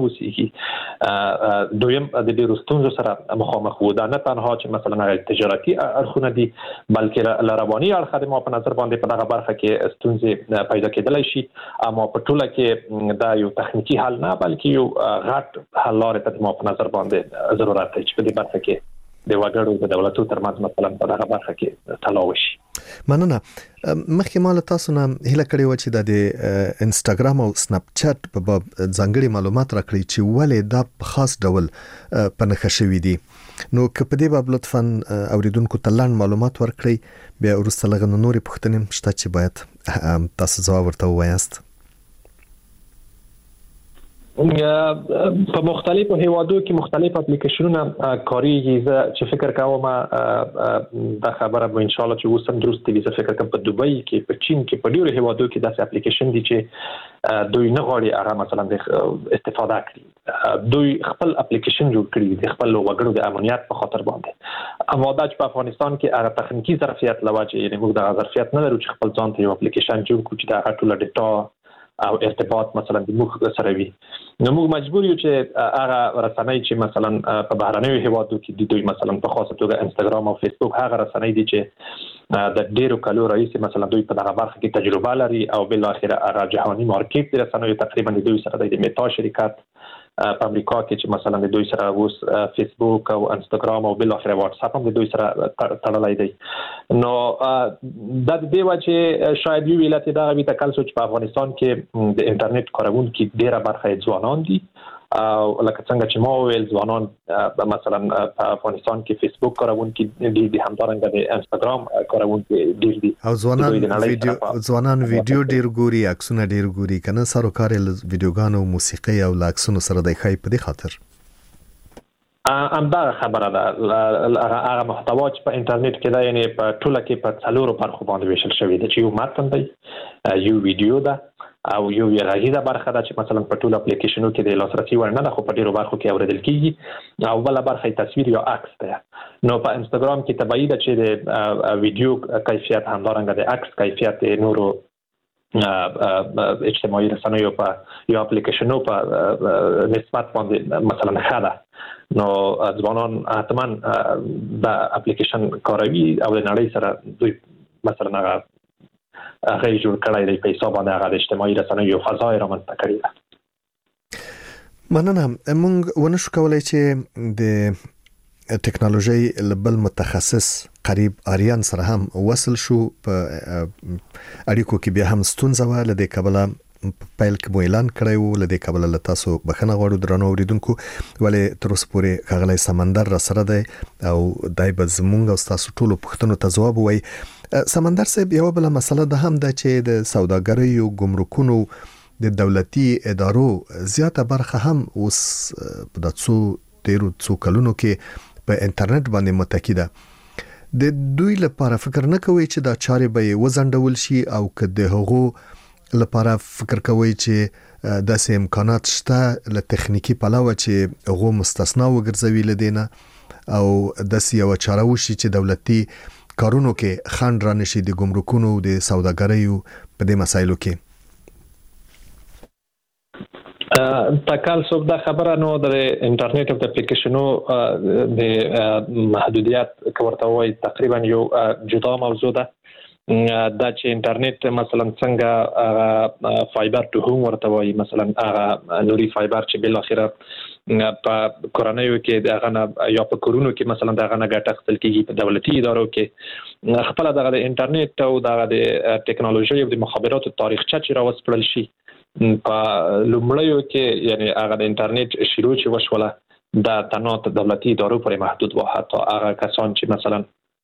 اوسېږي دویم د ډېرو ستونزو سره مخامخ وو دا نه تنها چې مثلا تجارتي اړخونه دي بلکې لرواني اړخ د ما په نظر باندې په دغه برخه کې ستونزې پیدا کېدلای شي اما په ټوله کې دا یو تخنیکی حل نه بلکې یو غټ حل لري ته ما په نظر باندې ضرورت دی چې په دې برخه کې د وګړو د دولتو ترمنځ مثلا په دغه برخه کې تلاوش مننه مخکې مال تاسو نه هله کړی و چې د انستګرام او سنپ چټ په باب ځانګړي معلومات راکړي چې ولې دا په خاص ډول پنځه شوی دي نو که په دې باب لطفا اوریدونکو ته لاندې معلومات ورکړي بیا ورسته لغه نورې پوښتنې شته چې باید تاسو ځواب ورته ووایاست په مختلفو هیوادو کې مختلف اپلیکیشنونه کاریږي چې فکر کوم دا خبره به ان شاء الله چې وسم درست دي چې فکر کوم په دوبۍ کې په چین کې په ډیرو هیوادو کې داسې اپلیکیشن دي چې دوی نه غواړي هغه مثلا د استفاده کړي دوی خپل اپلیکیشن جوړ کړي د خپل وګړو د امنیت په خاطر باندې اما دا چې په افغانستان کې هغه تخنیکی ظرفیت لواجه یعنی موږ د ظرفیت نه لرو چې خپل ځان ته یو اپلیکیشن جوړ کړو چې دا ټول ډیټا او ارتباط مثلا د موږ سره وي نو موږ مجبور یو چې هغه رسنۍ چې مثلا په بهرنیو هیوادو کې د دوی مثلا په خاصه توګه انستګرام او فیسبوک هغه رسنۍ دي چې د ډیرو کلو رئیس مثلا دوی په دغه برخه کې تجربه لري او بل اخر هغه جهاني مارکیټ رسنۍ تقریبا د دوی سره د میتا شرکت په امریکا کې چې مثلا د دوی سره اوس فیسبوک او انستګرام او بل اخر واتس اپ هم د دوی سره تړلای دی نو د دې وجه شاید یو ویلات دا غوي تکل سوچ په افغانستان کې د انټرنیټ کارونکو ډیره برخه ځوانان دي او لکه څنګه چې ما ویل ځوانان مثلا په افغانستان کې فیسبوک کارونکو دي همدارنګه د انستګرام کارونکو دي او ځوانان ویډیو ډیر ګوري عکسونه ډیر ګوري کنه سروکار ویډیوګانو موسیقي او عکسونو سره د خای په دې خاطر دا خبره ده هغه محتوا چې په انټرنیټ کې دا یعنی په ټوله کې په څلورو برخو باندې ویشل شوی دی چې یو متن دی یو ویډیو ده او یو غږیزه برخه ده چې مثلا په ټولو اپلیکیشنونو کې د لاسرسي وړ نه ده خو په ډیرو برخو کې اوریدل کیږي او بل برخه تصویر یا عکس ده نو په انستګرام کې تبعید چې د ویډیو کیفیت همدارنګه د عکس کیفیت نورو اجتماعي رسنیو په یو اپلیکیشنو په نسبت باندې مثلا خاله نو ځوانان حتما د اپلیکیشن کاروي او د نړۍ سره دوی مثلا هغه جوړ کړی دی په حساب باندې هغه اجتماعي رسنیو فضای رامنځته کړی ده مننه موږ ونشو کولای چې د ټکنالوژي لبل متخصص قریب آریان سره هم وصل شو په اړیکو کې بیا هم ستونزه وه لدې کبله پایل کې اعلان کړی و لدې کابل له تاسو بخنه غواړو درنو اوریدونکو ولې تر اوسه پورې کاغلی سمندر را سره دی او دای به زمونږ او تاسو ټولو پوښتنو ته ځواب وایي. سمندر صاحب یو بل مسله ده هم ده چې د سوداګرۍ او ګمرکونو د دولتي ادارو زیاته برخه هم اوس د څو کلونو کې په انټرنیټ باندې متکی ده. د دوی لپاره فکر نه کوي چې دا چارې به وزندول شي او که د هغو لپاره فکر کوي چې داسې امکانات شته له تخنیکی پلوه چې هغو مستثنا وګرځوي لدینه او داسې یو چاره وشي چې دولتي کارونو کې خنډ را نشي د ګمرکونو د سوداګریو په دې مسایلو کې. تکال صوب دا خبره نو د انټرنیټ او د اپلیکیشنو د محدودیت کوړته وای تقریبا یو جدا موضوع ده. دا چې انټرنیټ مثلا څنګه فایبر ټو هوم ورته وای مثلا هغه نوري فایبر چې بل اخره په کورونو کې دغه یا په کورونو کې مثلا دغه نه ګټه خپل کیږي په دولتي ادارو کې خپل دغه د انټرنیټ او دغه د ټکنالوژي او د مخابراتو تاریخچه چې راوسپړل شي په لومړیو کې یعنی هغه د انټرنیټ شروع چې وشوله د تنوع دولتي ادارو پورې محدود و. حتی هغه کسان چې مثلا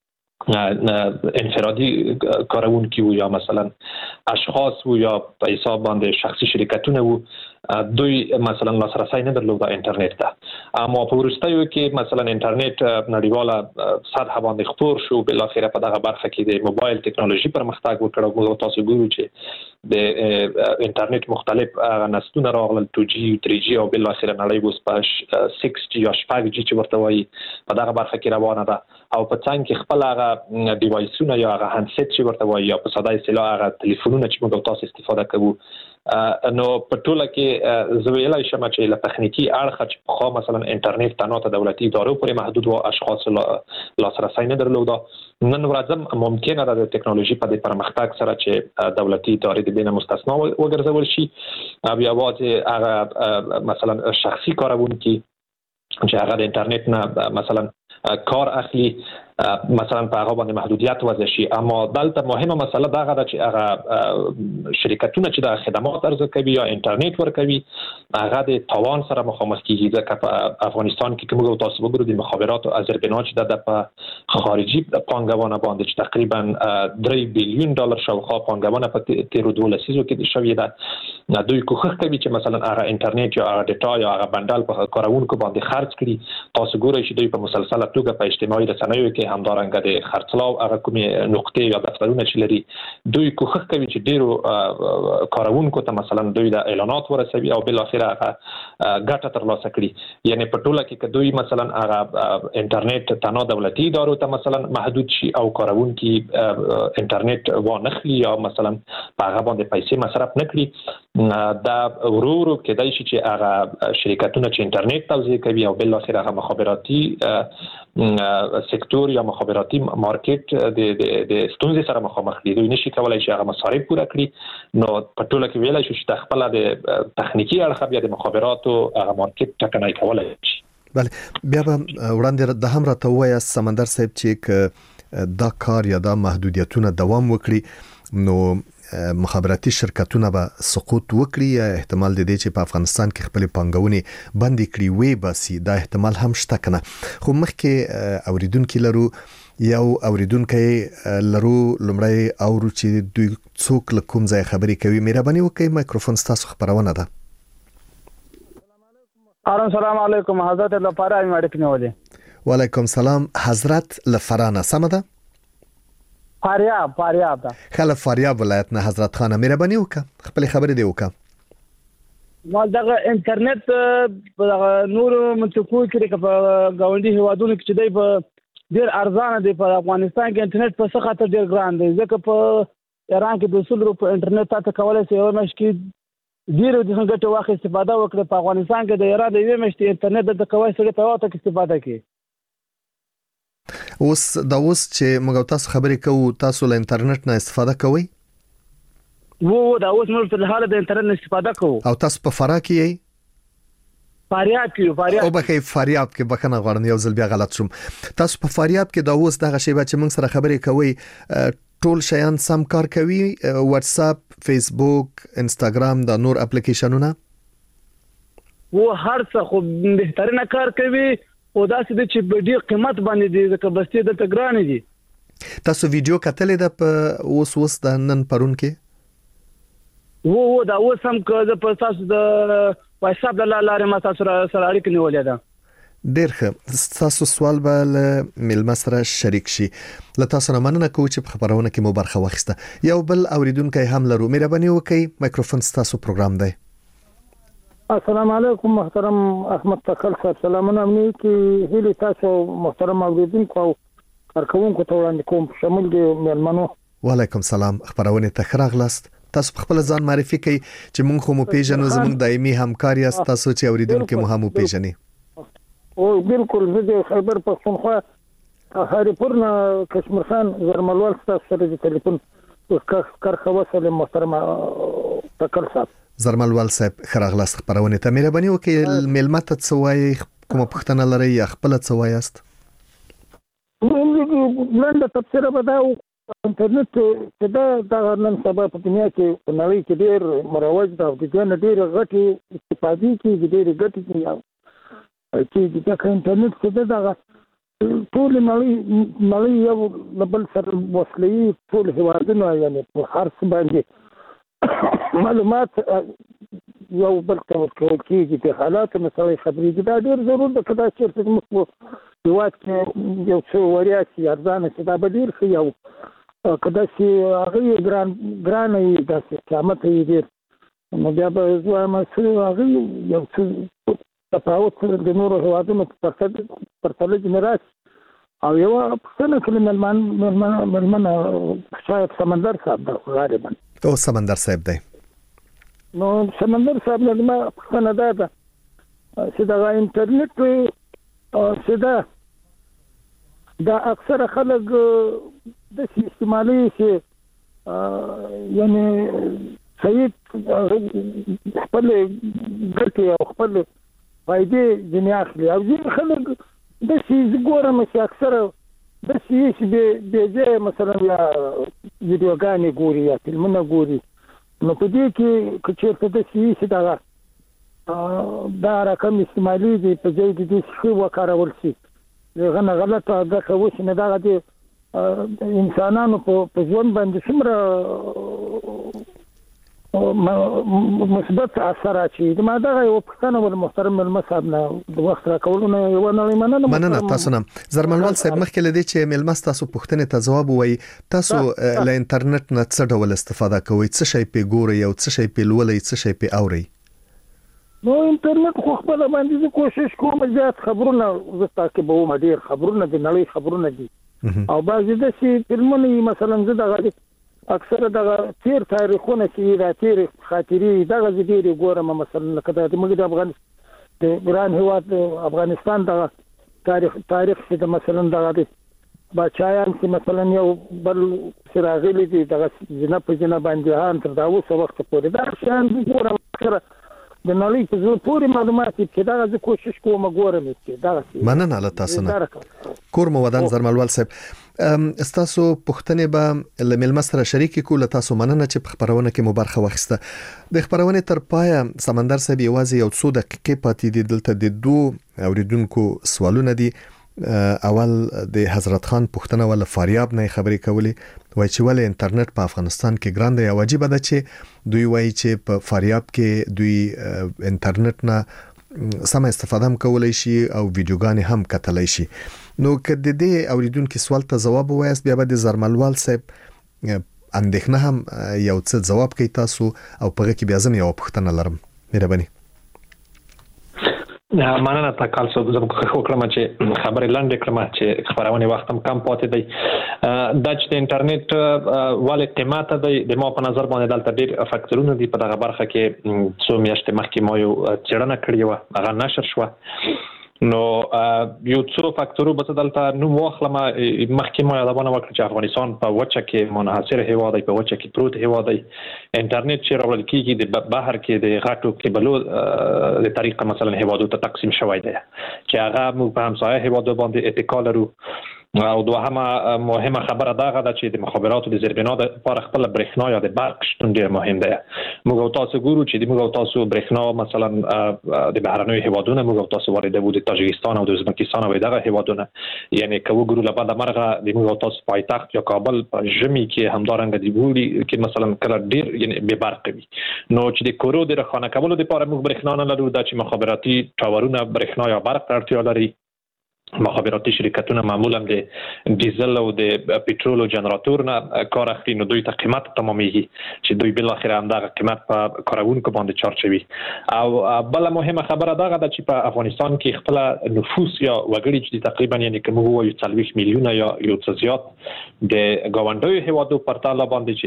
انفرادي کارونکي وو یا مثلا اشخاص وو یا په حساب باندې شخصي شرکتونه وو دوی مثلا لاسرسي نه درلود انټرنیټ ته. اما په وروستیو کې مثلا انټرنیټ نړیواله سطح باندې خپور شو بل اخر په دغه برخه کې د موبایل ټکنالوژي پرمختګ وکړ او تاسو ګورئ چې د انټرنیټ مختلف نسلونه راغلل 2G 3G او بل اخر نړۍ اوس په 6G یا 5G چې ورته وایي په دغه برخه کې روانه ده او په څنګه کې خپل هغه ډیوایسونه یا هغه هاندسیټ چې ورته وایي یا په ساده اصطلاح هغه ټلیفونونه چې موږ تاسو استفاده کوو نو په ټوله کې زویلای شمه چې له تخنیکی اړخ چې په خو مثلا انټرنیټ تنوع دولتي ادارو پورې محدود و اشخاص لاسرسي نه درلود. نن ورځ ممکنه ده د ټکنالوژي په د پرمختګ سره چې دولتي ادارې د بینه مستثنا وګرځول شي او یوازې هغه مثلا شخصي کارونکي چې هغه د انټرنیټ نه مثلا کار اخلي مثلا په هغه باندې محدودیت وضع شي. اما دلته مهمه مسله دا غواړي چې هغه شرکتونه چې د خدمات عرضه کوي یا انټرنیټ ورکوي هغه د تاوان سره مخامخ کیږي ځکه په افغانستان کې کومه تاسو وګورئ د مخابرات او ازربایجان چې د خارجي پانګونه باندې چې تقریبا $3 بلیون شاوخوا پانګونه په تیر 2 لسیزو کې شوې ده. دوی کوښښ کوي چې مثلا هغه انټرنیټ یا هغه ډیټا یا هغه بندل په کارونکو باندې خرج کړي. تاسو ګورئ چې دوی په مسلسله توګه په اجتماعي رسنیو کې همدارنګه د خرڅلاو هغه کومې نقطې یا دفترونه چې لري دوی کوښښ کوي چې ډیرو کارونکو ته مثلا دوی د اعلانات ورسوي او بل اخر هغه ګټه ترلاسه کړي. یعنی په ټوله کې دوی مثلا هغه انټرنیټ تنوع دولتي ادارو ته مثلا محدود شي او کارونکي انټرنیټ وانخلي یا مثلا په هغه باندې پیسې مصرف نکړي دا ورو کېدای شي چې هغه شرکتونه چې انټرنیټ توزیع کوي او بل اخر هغه مخابراتي سکتور یا مخابراتي مارکیټ د ستونزې سره مخامخ دي. دوی نشي کولای چې هغه مصارف پوره کړي. نو په ټوله کې ویلای شو چې خپل د تخنیکی اړخ بیا د مخابراتو هغه مارکیټ ټکنای کولای شي. بله بیا به وړاندې د هم راته وایي سمندر صاحب چې دا کار یا دا محدودیتونه دوام وکړي نو مخابراتي شرکتونه به سقوط وکړي یا احتمال دی چې په افغانستان کې خپل پانګونې بندې کړي وي باسي دا احتمال هم شته کنه. خو مخکې اوریدونکو لرو یو اوریدونکو لرو لمړی اورو چې دوی څوک له کوم ځای خبرې کوي. مهرباني وکړئ مایکروفون تاسو خبرونه ده. السلام علیکم حضرت لپاره مې اړیکې نیولې. وعلیکم سلام حضرت لفرانه سم ده فاریاب ده خلک فاریاب ولایت نه حضرت خانه مهرباني وکړه خپل خبرې دی وکړه. ما دغه انټرنیټ په نور منطقو کې په گاونډي هوادونو کې چې دی په ډیر ارزانه دی په افغانستان کې انټرنیټ په څه خاطر ډیر ګران دی ځکه په ایران کې د $200 په انټرنیټ تاسو کولای شئ یو مش کې ډیر د څنګه واخې استفاده وکړي. په افغانستان کې د ایران د یوه مشتي انټرنیټ د کوي سره ته استفاده کوي. اوس چې موږ تاسو خبرې کوو تاسو له انټرنیټ نه استفاده کوئ؟ دا اوس موږ په حاله د انټرنیټ استفاده کوو. او تاسو په فراه کې یې؟ فاریاب او بخې فاریاب کې بخنه غواړم یو ځل بیا غلط شوم. تاسو په فاریاب کې دا اوس دغه شی چې موږ سره خبرې کوي ټول شیان سم کار کوي واتس اپ فیسبوک انستګرام دا نور اپلیکیشنونه و هر څه خو بهترینه کار کوي او دا چې د ډیر قیمت باندې دي ځکه بستې د تګران دي تاسو ویډیو کتلې ده په اوس د نن پرون کې و دا اوس هم که په تاسو د واتس اپ لارې ما تاسو سره اړیکه نیولې ده ډیر ښه تاسو سوال به له ملما سره شریک شي له تاسو نه مننه کوم چې په خبرونه کې مو برخه واخیسته یو بل اوریدونکو هم لرو مهرباني وکړئ مایکروفون تاسو پروګرام دی السلام علیکم محترم احمد تکل صاحب سلامونه امني کې هلي تاسو محترم اوریدونکو او کارکونکو ته وړاندې کوم شامل دي ملمنو وعلیکم سلام خبرونه ته راغلاست تاسو خپل ځان معرفي کړئ چې مونږ مو پیژنو زموږ دایمي همکار یاست تاسو چې اوریدونکو مو هم پیژني او بالکل زه د خیبر پښتونخوا هریپور نه کشمیر خان زرملوال تاسو سره د ټلیفون کارخه وسله محترم تکل صاحب زرملوال صاحب خراغلاست خبرونه ته مهرباني وکړئ ملمت ته سوای کوم پښتنه لري یا خپل سوایست لاندې تفسیر بداو انټرنیټ چې دا نن سبا په دنیا کې په نړۍ کې ډېر مروج ده او د دې نه ډېر غټي استفادې کې ډېر غټي کې چې دا انټرنیټ څه ده ټول نړۍ یو بل سره وصلي ټول هیوادونه یعنی په هر څه باندې معلومات یو بل ته ورکول کېږي د حالاتو مثلا خبرې دي دا ډېر ضرور ده که دا چېرته موږ هیواد کې یو څه وړیا شي ارزانه شي دا به ډېر ښه یو که داسې هغه ګرانه وي داسې قیمته وي ډېر نو بیا به زه وایم هغه یو څه تفاوت د نورو هیوادونو په پرتله کې نه راشي او یوه پوښتنه کړې مېلمنه شاید سمندر صاحب ده غالبا او سمندر صاحب دی نو سمندر صاحب نه ما پوښتنه دا ده چې دغه انټرنیټ چې دا اکثره خلک داسې استعمالوي چې یعنی صحیح خپل ګټې او خپل فائدې ځینې اخلي او ځینې خلک داسې زه ګورم چې اکثره داسې چې بې ځایه مثلا یا ویډیوګانې ګوري یا فلمونه ګوري نو په دې کې که چېرته داسې چې دغه دا رقم استعمالېږي په ځای د دې ښه وکارول شي د هغه نه غلطه ګټه وشي نو دغه د انسانانو په ژوند باندې څومره مثبت اثر اچي ما دغه یو پښتنه ول محترم ملما صاحب نه د وخت راکولو نه یو نه مننه تاسو نه زرملوال صاحب مخکې لدی چې ملما تاسو پښتنه ته جواب وایي تاسو له انټرنیټ نه څه ډول استفاده کوئ څه شی په ګوري او څه شی په لولي څه شی په اوري نو انټرنیټ خو خپل باندې کوشش کوم زیات خبرونه زه تعقیبوم ډیر خبرونه د نړۍ خبرونه دي او بعضې داسې فلمونه مثلا زه دغه اکثره دغه تیر تاریخونه چې دا تیر خاطرې دغه ډېرې ګورم مثلا لکه د موږ د ګران هېواد افغانستان دغه تاریخ چې د مثلا دغه د باچایان چې مثلا یو بل چې راغلي دي دغه زینه په زینه باندې تر دا اوسه وخته پورې دا شیان ګورم اکثره د نړۍ په زړه پورې معلومات چې دغه زه کوشش کوم ګورم چې دغه مننه له تاسو نه کور مو ودان زرملوال صاحب استاسو پښتنه به لملما سره شریک کول تاسو مننه چې په خبرونه کې مو برخه واخیسته د خبرونه تر پای سمندر صاحب یوازې یو څو دقیقې پاتې دي دلته د دوه اوریدونکو سوالونه دي اول د حضرت خان پښتنه ول فاریاب نه خبرې کولې وای چې ول انټرنیټ په افغانستان کې ګران دی واجب ده چې دوی وای چې په فاریاب کې دوی انټرنیټ نه سم استفاده هم کولای شي او ویډیوګانې هم کتلای شي نو کله دې اوریدونکو سوال ته جواب وایست بیا به د زرملوال صاحب اندېښنه هم یو څه جواب کوي تاسو او په کې بیا زم یو پښتنه لرم مهرباني مننه تکل صاحب زه خو کلمه چې خبرې لاندې کړم چې خبرونه وخت هم کم پاتې دی دا چې د انټرنیټ ولې قیمته دی د ما په نظر باندې دلته ډېر فاکتورونه دي په دغه برخه کې څو میاشتې مخکې ما یو څېړنه کړې وه هغه نشر شوه نو یو څو فاکتورو به دلته نو واخلم مخکې ما یادونه وکړه چې افغانستان په وچه کې منحصر هیواد دی په وچه کې پروت هیواد دی انټرنیټ چې راوړل کیږي د بهر کې د غاټو کیبلو د طریقه مثلا هیوادو ته تقسیم شوی دی چې هغه موږ په همسایه هیوادو باندې اتکا لرو او دوهمه مهمه خبره دا غدا چې د مخابراتو د زیربنا د لپاره خپل برېښنا یا د برق شتون ډیر مهم دی. موږ تاسو ګورو چې موږ تاسو برېښنا مثلا د بهرنیو هیوادونو موږ تاسو واردوي د تاجکستان او د ازبکستان او دغه هیوادونو، یعنی کوو ګورو له بعد مرغه د موږ تاسو پایتخت یا کابل په ژمي کې همدارنګ دی ګوري کې مثلا کله ډیر یعنی به برق وي، نو چې د کورو د خانه کولو لپاره موږ برېښنا نه لرو، دا چې مخابراتي ټاورونه برېښنا یا برق اړتیا لري. مخابراتي شرکتونه معمولا د ډیزل او د پټرول جنراتور نه کار اخلي، نو دوی ته قیمت تمامېږي چې دوی بل اخر هم دغه قیمت په کارونکو باندې چارجوي. او بل مهمه خبره دا ده چې په افغانستان کې خپل نفوس یا وګړي چې تقریبا یعنی کوم وایي 40 میلیونه یا یو څه زیات د گاونډیو هیوادو پرتله باندې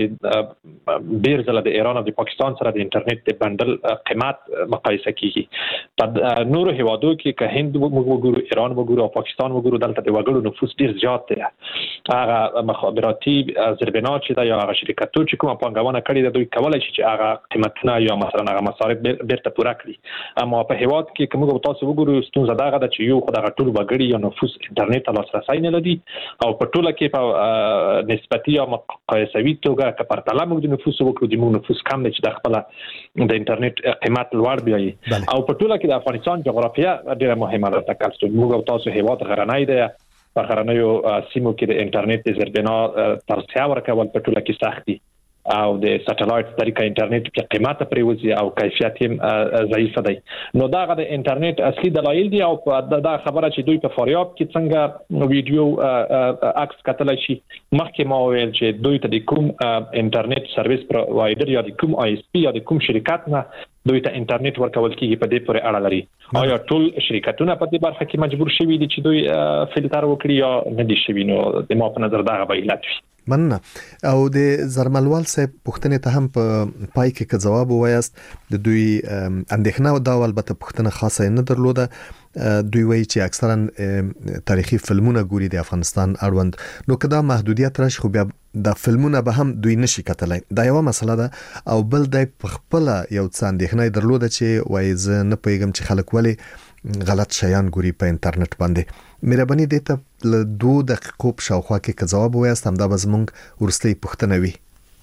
چې ډیر ځله د ایران او د پاکستان سره د انټرنیټ د بندل قیمت مقایسه کیږي. په نورو هیوادو کې که هند وګورو، ایران وګورو، پاکستان وګورو، دلته د وګړو نفوس ډیر زیات دی. هغه مخابراتي زیربنا چې دا یا هغه شرکتونه چې کومه پانګونه کړې ده دوی کولای شي چې هغه قیمتونه یا مثلا هغه مصارف بیرته پوره کړي. اما په هیواد کې کومه تاسو وګورو ستونزه دا ده چې یو خدای ټول وګړي یا نفوس انټرنیټ ته لاسرسي نه لري، او په ټوله کې په نسبتي یا مقایسوي توګه که پرتله موږ د نفوس وکړو د موږ نفوس کم دی چې د خپل د انټرنیټ قیمت لوړ بیاي. او په ټوله کې د افغانستان جغرافیه ډیره مهمه ده. تکلس موږ تاسو هیواد غرنۍ ده، په غرنیو سیمو کې د انټرنیټ د زیربنا ترسیا ورکول په ټوله کې سخت دي، او د سټلایټ طریقه انټرنیټ کې قیمت پریوزي او کیفیت هم ضعیف دی. نو دا د انټرنیټ اصلي دلایل دي. او دا خبره چې دوی په فاریاب کې څنګه ویډیو عکس کتل شي، مخکې ما ویل چې دوی ته د کوم انټرنیټ سرویس پرووایډر یا د کوم آی اس پی یا د کوم شرکت نه دوی ته انټرنیټ ورکول کیږي په دې پورې اړه لري. آیا ټول شرکتونه په دې برخه کې مجبور شوي دي چې دوی فلټر وکړي یا نه دي شوي؟ نو د ما په نظر دا به علت وي. مننه. او د زرملوال صاحب پوښتنې ته هم په پای کې که جواب وایاست، د دوی اندېښنه دا البته پوښتنه خاصه نه درلوده. دوی وایي چې اکثرا تاریخي فلمونه ګوري د افغانستان اړوند، نو که دا محدودیت راشي خو بیا د فلمونه به هم دوی نشي کتلای. دا یو مسله ده. او بل د خپل یو څه اندېښنه درلوده چې وایي زه نه پوهیږم چې خلک ولې غلط شیان ګوري په انټرنیټ باندې. مهرباني دې ته له 2 دقیقو په شاوخوا کې که جواب وایاست، همدا به زموږ وروستۍ پوښتنه وي.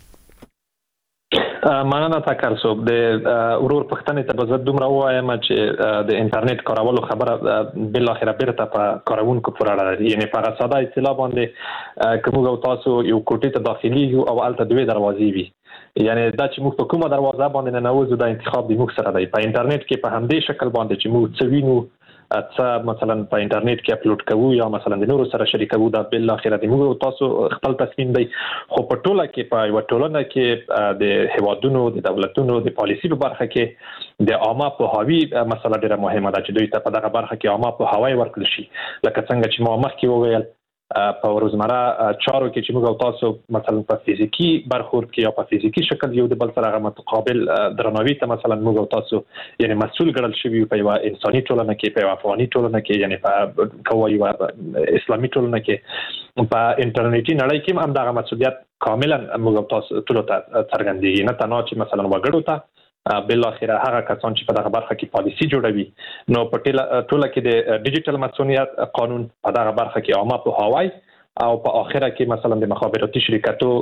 مننه تکرسو. د ورور پښتنې ته به زه دومره وایم چې د انټرنیټ کارولو خبره بل اخر بیرته په کارونکو پورې اړه لري. یعنی په ساده اصطلاح باندې کوم او تاسو یو کوټې ته داخلي او الته دوه دروازې وي، یعنی دا چې موږ په کومه دروازه باندې نه نوځو د انتخاب د موږ سره دی. په انټرنیټ کې په همدې شکل باندې چې موږ څه وینو، څه مثلا په انټرنیټ کې اپلوډ کوو یا مثلا د نورو سره شریکوو، دا بل اخر د موږ تاسو خپل تصمیم دی. خو په ټوله کې په یو ټولنه کې د هیوادونو د دولتونو د پالیسي په برخه کې د عامه پوهاوی مسله ډیره مهمه ده چې دوی ته په دغه برخه کې عامه پوهاوی ورکړل شي. لکه څنګه چې ما مخکې وویل په روزمره چارو کې چې موږ تاسو مثلا په فزیکی برخورد کې یا په فزیکی شکل یو د بل سره متقابل درناوی ته مثلا موږ تاسو یعنی مسؤل ګڼل شوی په یو انساني ټولنه کې، په افغاني ټولنه کې، یعنی په کومه اسلامي ټولنه کې، په انټرنیټي نړۍ کې هم دغه مسؤلیت کاملا موږ تاسو ټول ته څرګندېږي. نه تنها چې مثلا وګړو ته بل اخر هغه کسان چې په دغه برخه کې پالیسي جوړوي، نو په ټوله کې د ډیجیټل مسؤلیت قانون په دغه برخه کې عامه پوهاوی، او په اخره کې مثلا د مخابراتي شرکتو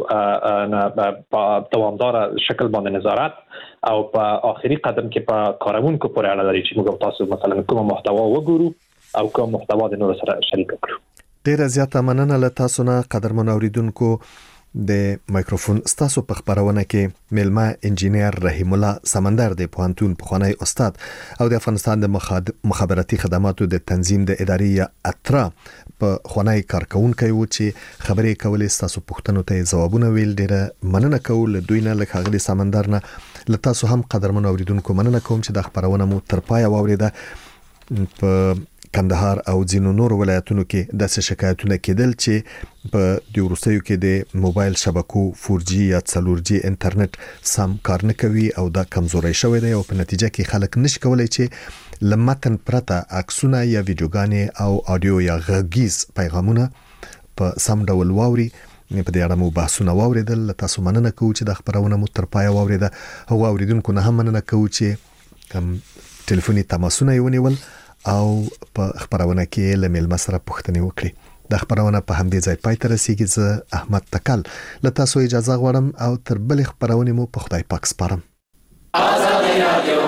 په دوامدار شکل باندې نظارت، او په آخري قدم کې په کارونکو پورې اړه لري چې موږ تاسو مثلا کومه محتوا وګورو او کوم محتوا د نورو سره شریک کړو. ډیره زیاته مننه له تاسو نه قدرمن اوریدونکو. د مایکروفون ستاسو په خبرونه کې ملما انجینیر رحیم الله سمندر د پوهنتون پخوانی استاد او د افغانستان د مخابراتي خدماتو د تنظیم د ادارې اترا په خونای کارکونکو و چې خبرې کولې، ستاسو پوښتنو ته جوابونه ویل. ډیره مننه کوم له دوی نه، له خاغلی سمندر نه. له تاسو هم قدرمن اوریدونکو مننه کوم چې د خبرونه مو تر پای واوریده. په کندهار او ځینو نور ولایتونو کې د شکایتونه کېدل چې په د وروستیو کې د موبایل شبکو 4G یا 4G انټرنیټ سم کار نه کوي او دا کمزوري شوی دی، او په نتیجه کې خلک نشي کولای چې لمتن پرته عکسونه یا ویډیوګانې او اډیو یا غږیز پیغامونه په سم ډول واوري. په دې اړه مو بحثونه واوریدل. تاسو مننه کوم چې د خبرونه مو تر پای واوریده. هغه اوریدونکو نه هم مننه کوم چې ټلیفوني تماسونه یې ونیول او په خبرونه کې له ملما سره پوښتنې وکړي. د خبرونه په همدې ځای پای ته رسیږي. زه احمد تکل له تاسو اجازه غواړم او تر بل خبرونه مو په خدای پاک سپارم.